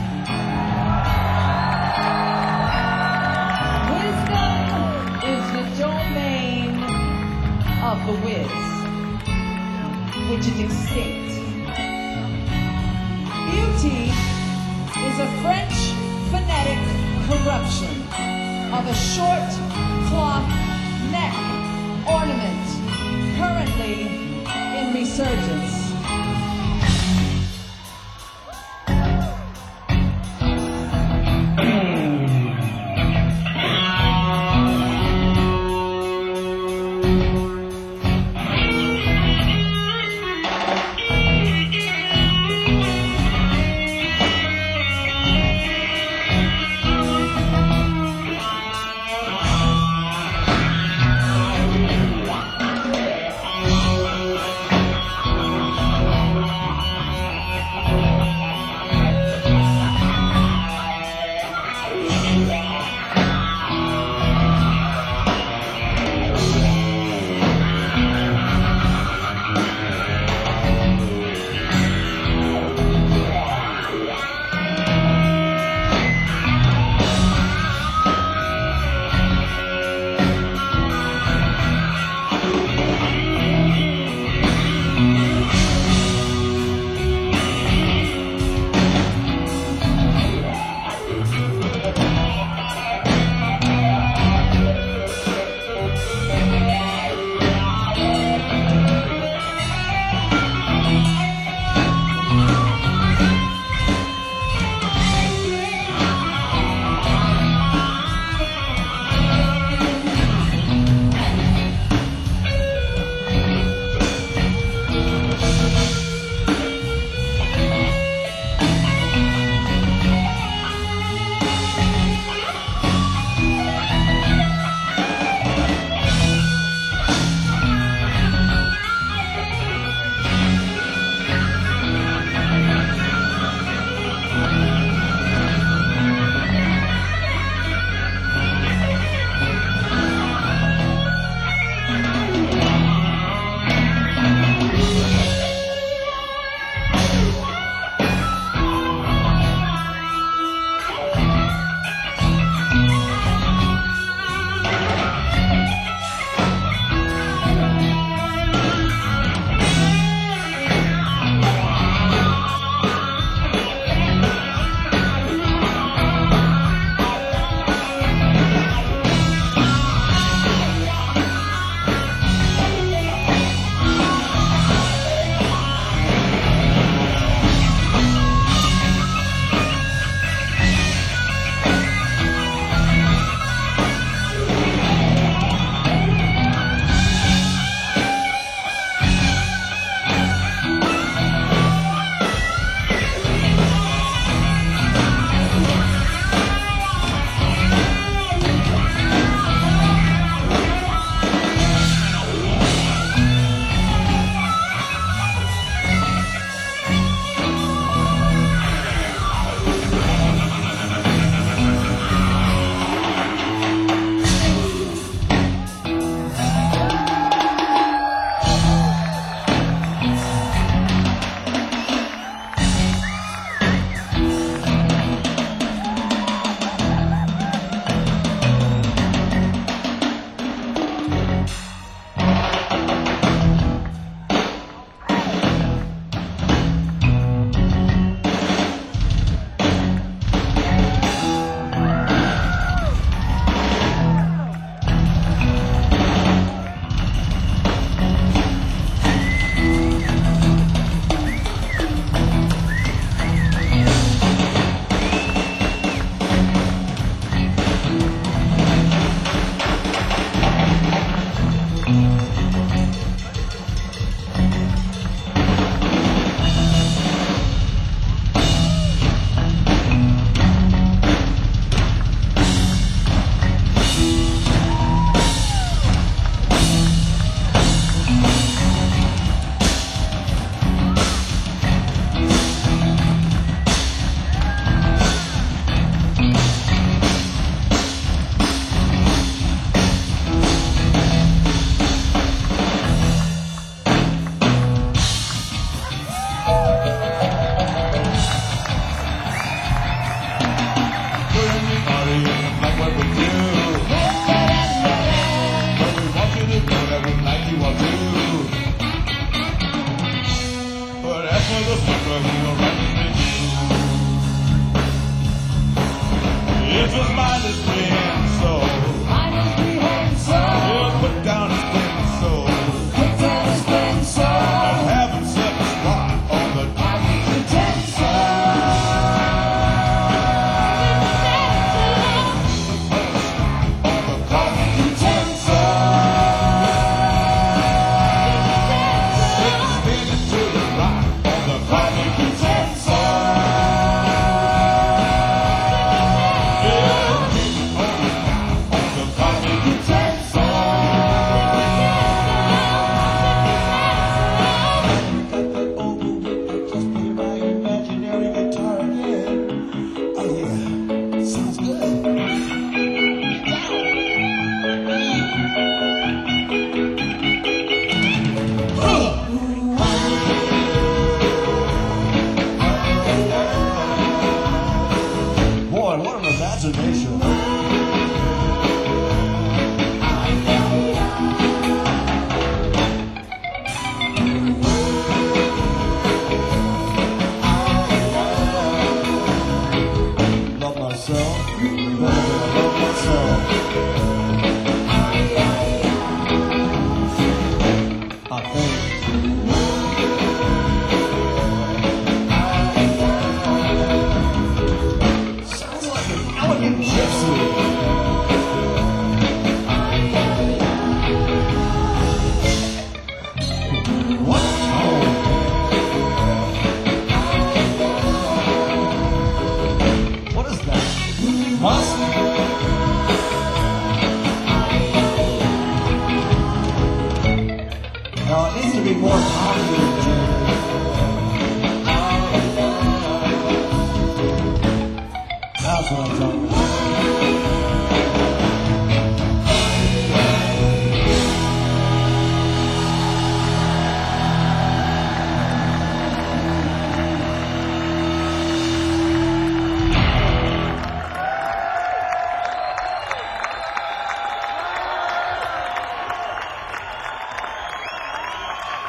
Wisdom is the domain of the whiz, which is extinct. Beauty is a French phonetic corruption of a short cloth neck ornament currently in resurgence.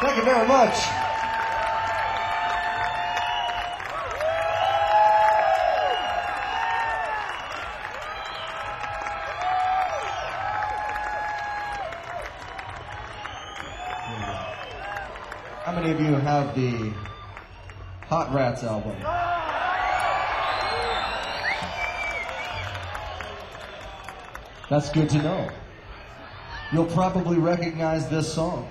Thank you very much. How many of you have the Hot Rats album? That's good to know. You'll probably recognize this song.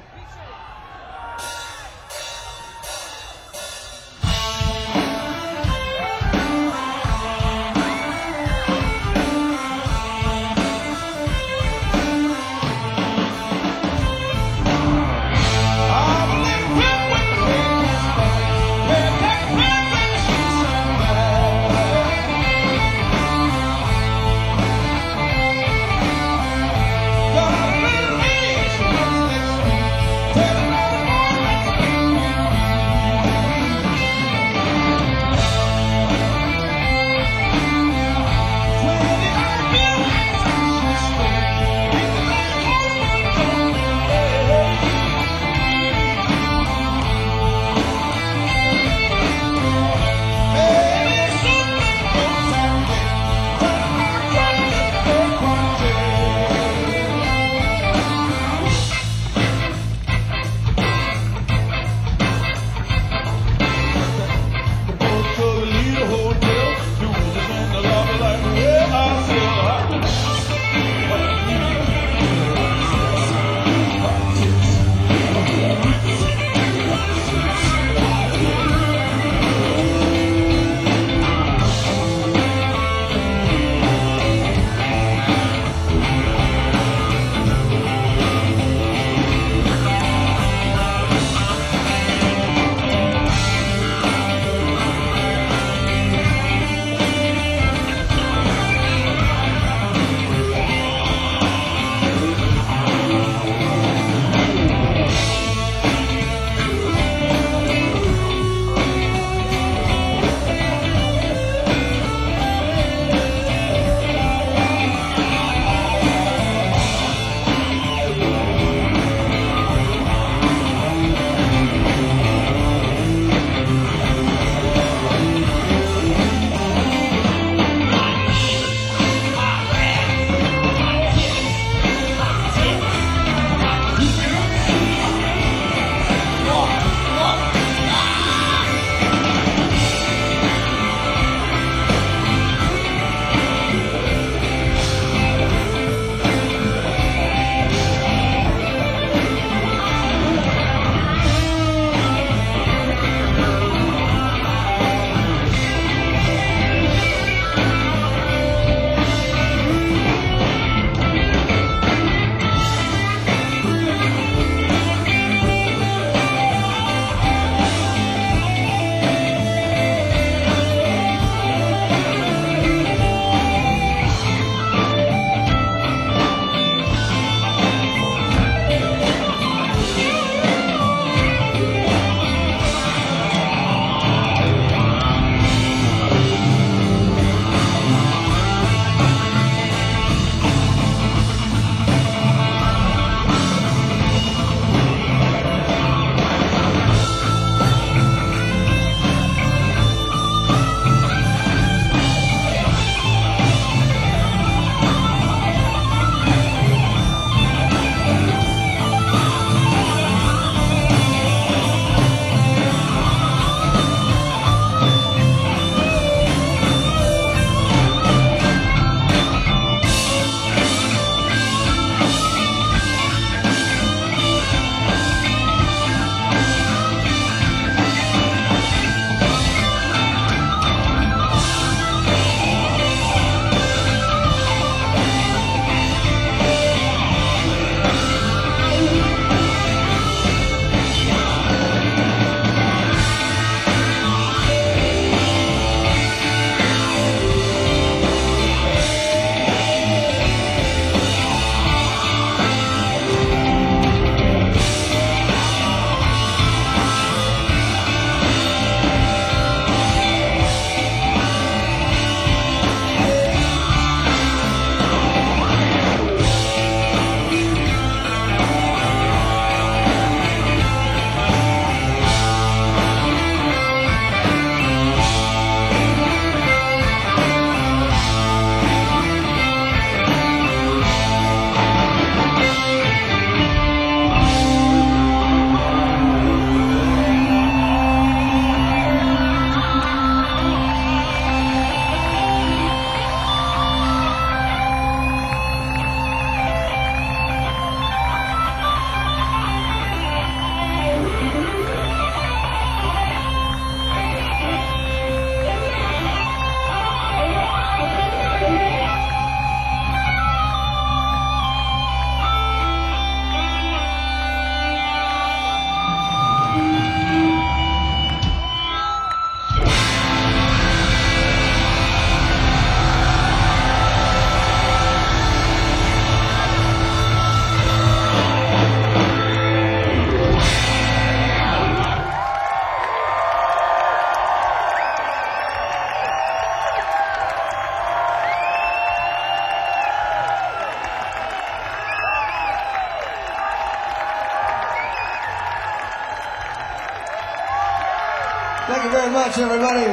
Thank you very much, everybody.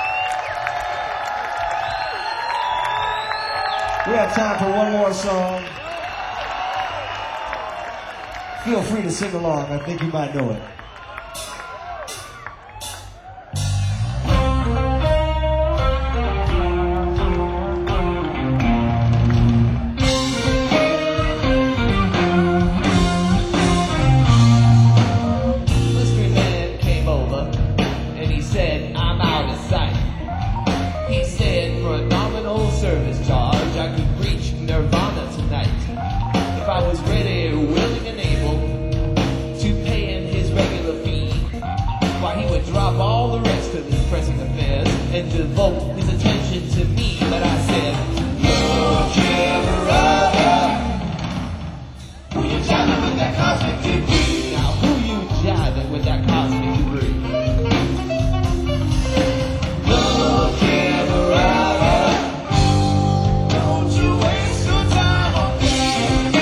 We have time for one more song. Feel free to sing along. I think you might know it. Mystery man came over and he said, I'm out of sight. He said for a nominal service charge I could reach Nirvana tonight. If I was ready, willing and able to pay him his regular fee, while he would drop all the rest of his pressing affairs and devote his attention to me. But I said, look here, brother, who you jiving with that cosmic degree? Now who you jiving with that cosmic degree? Look here, brother, don't you waste your time on me.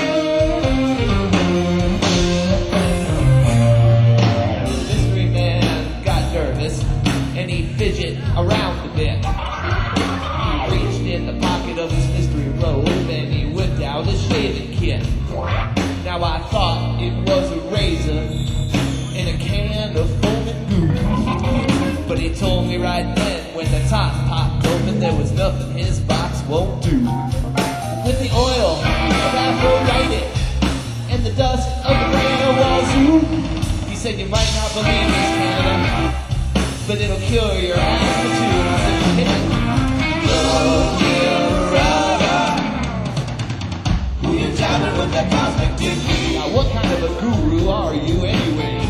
The mystery man got nervous and he fidgeted around a bit. He reached in the pocket of his mystery robe and he whipped out a shaving kit. Now I thought it was a razor in a can of foaming goo, but he told me right then when the top popped open there was nothing his box won't do. With the oil of Aphrodite and the dust of the rare wazoo, he said you might not believe this, Canada, but it'll cure your asthma too. I said, "Hey, look here, brother, who you jiving with that cosmic degree? Now what kind of a guru are you anyway?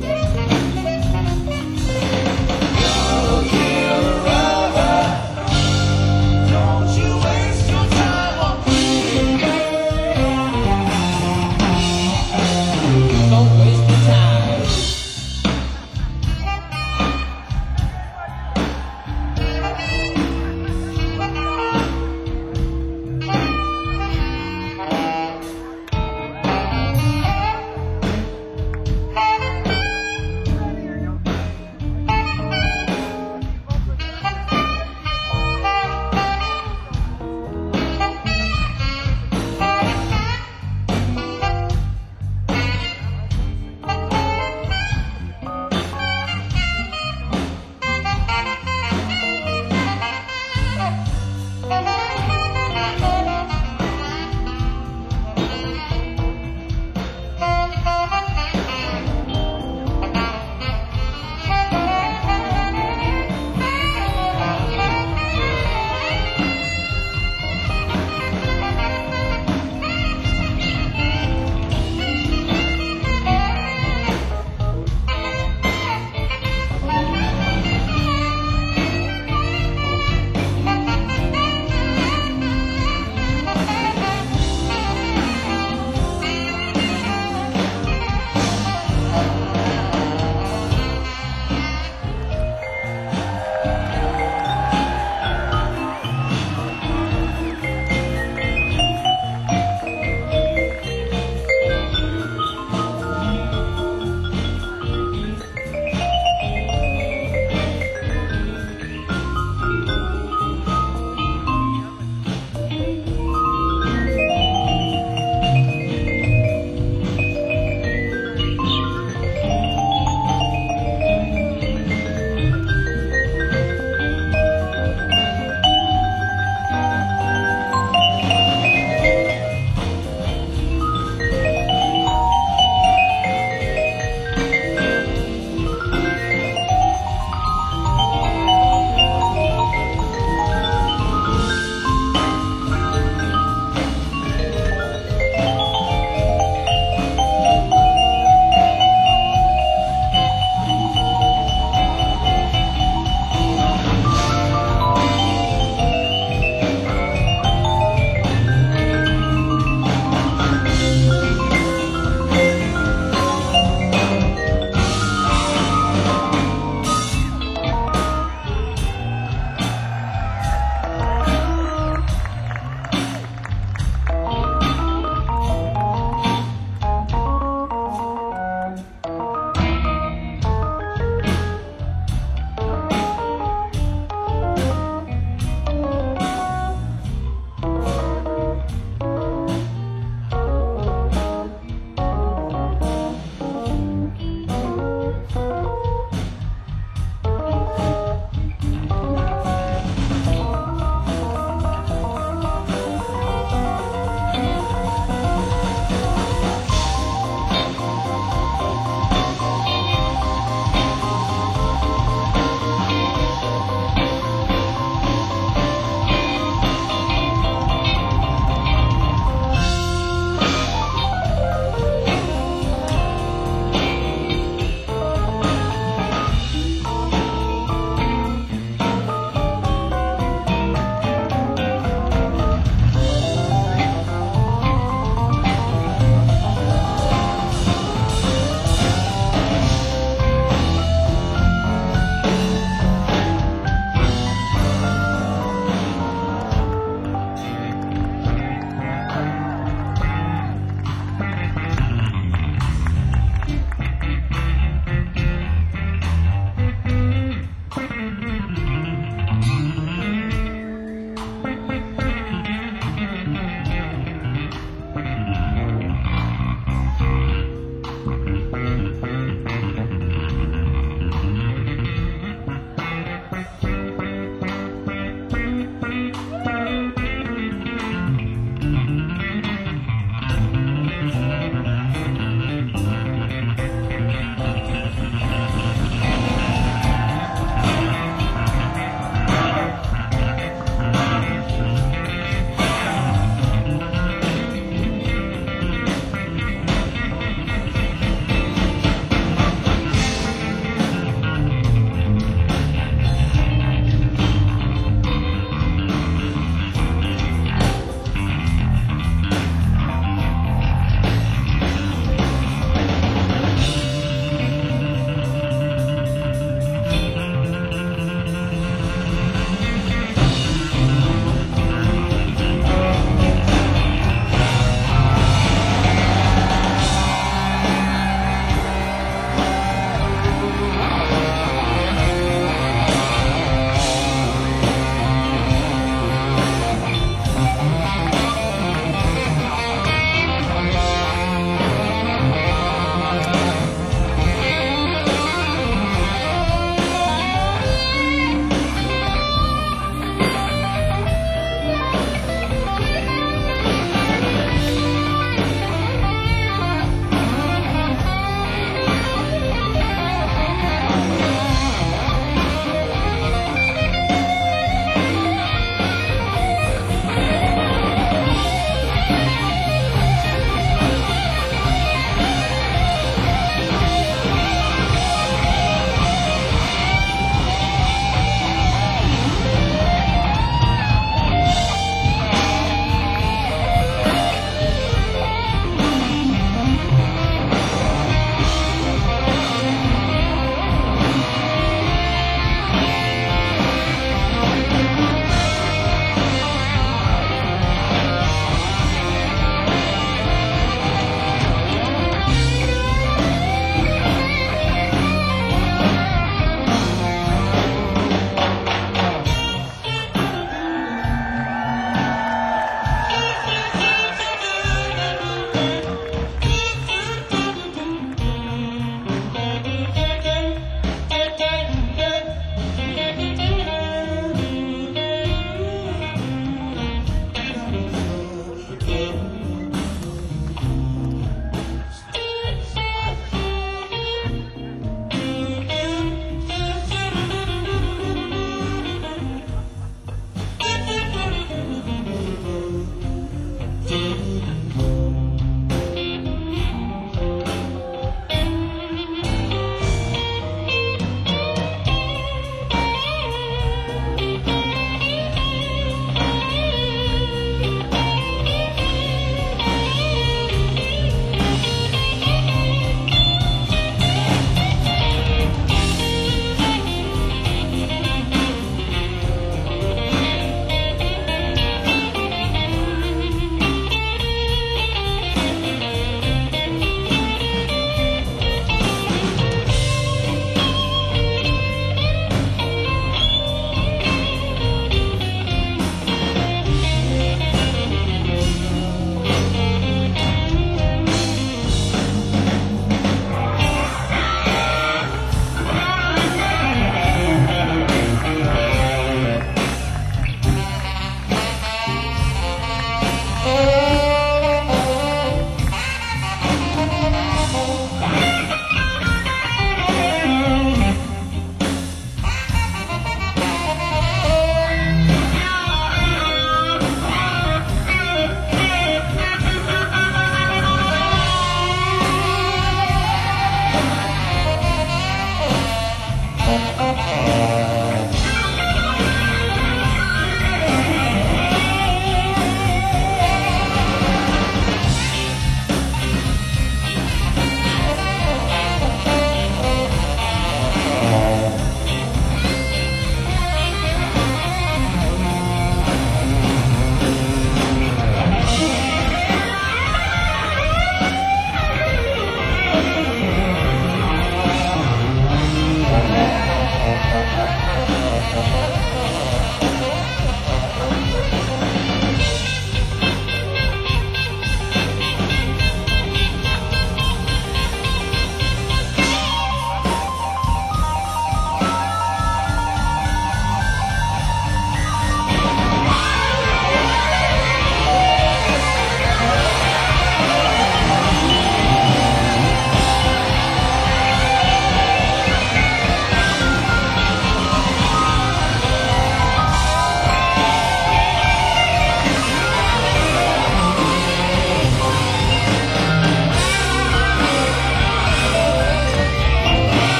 Look here, brother, don't you waste your time on me. Don't waste your time."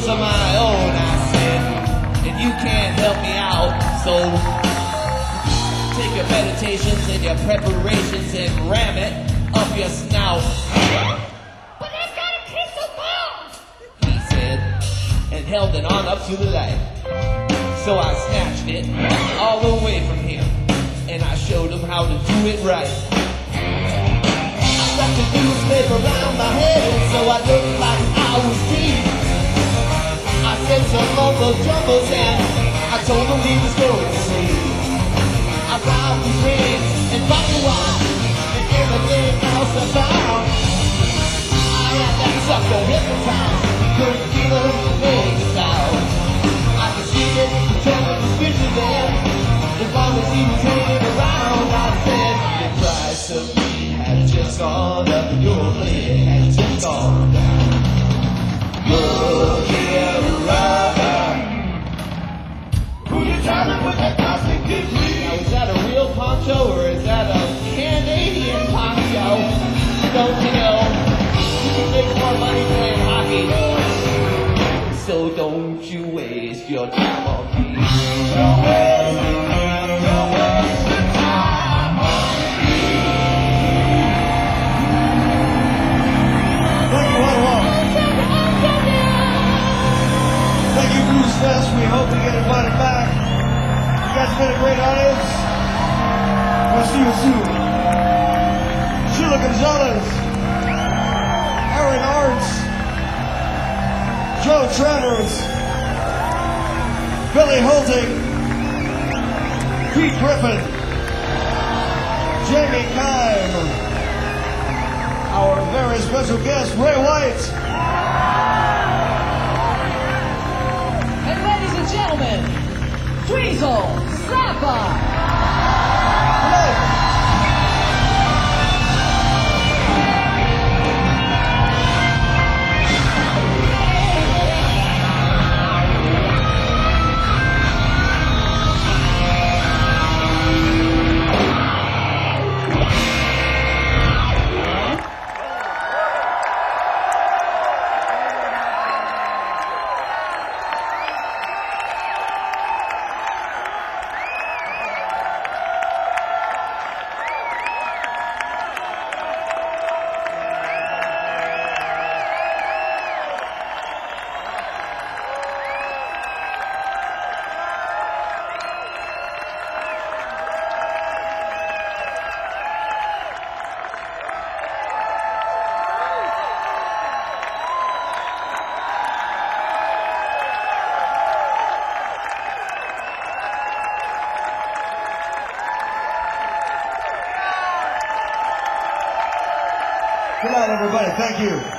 troubles of my own, I said, and you can't help me out, so take your meditations and your preparations and ram it up your snout. But that's gotta taste so bomb, he said, and held it on up to the light. So I snatched it all away from him, and I showed him how to do it right. I wrapped the newspaper around my head so I looked like I was deep. I said some local jumbles and I told him he was going to sleep. I robbed his ring and bought the watch and everything else I found. I had that sucker hypnotized, couldn't even make a sound. I could see it, telling the scripture there. As long as he was hanging around, I said, the price of me had just gone up, your head had just gone down. Look here, brother, who you telling with that cosmic degree? Now, is that a real poncho or is that a Canadian poncho? Don't you know, you can make more money playing hockey. So don't you waste your time on me. Don't waste, don't waste your time on me. Thank you, One Walk. Thank you, Blues Fest. We hope we get invited back. You guys have been a great audience. We'll see you soon. Sheila Gonzalez, Aaron Arns, Joe Tranners, Billy Holting, Pete Griffin, Jamie Kime, our very special guest, Ray White. And ladies and gentlemen, Dweezil Zappa. Hello. Good night, everybody. Thank you.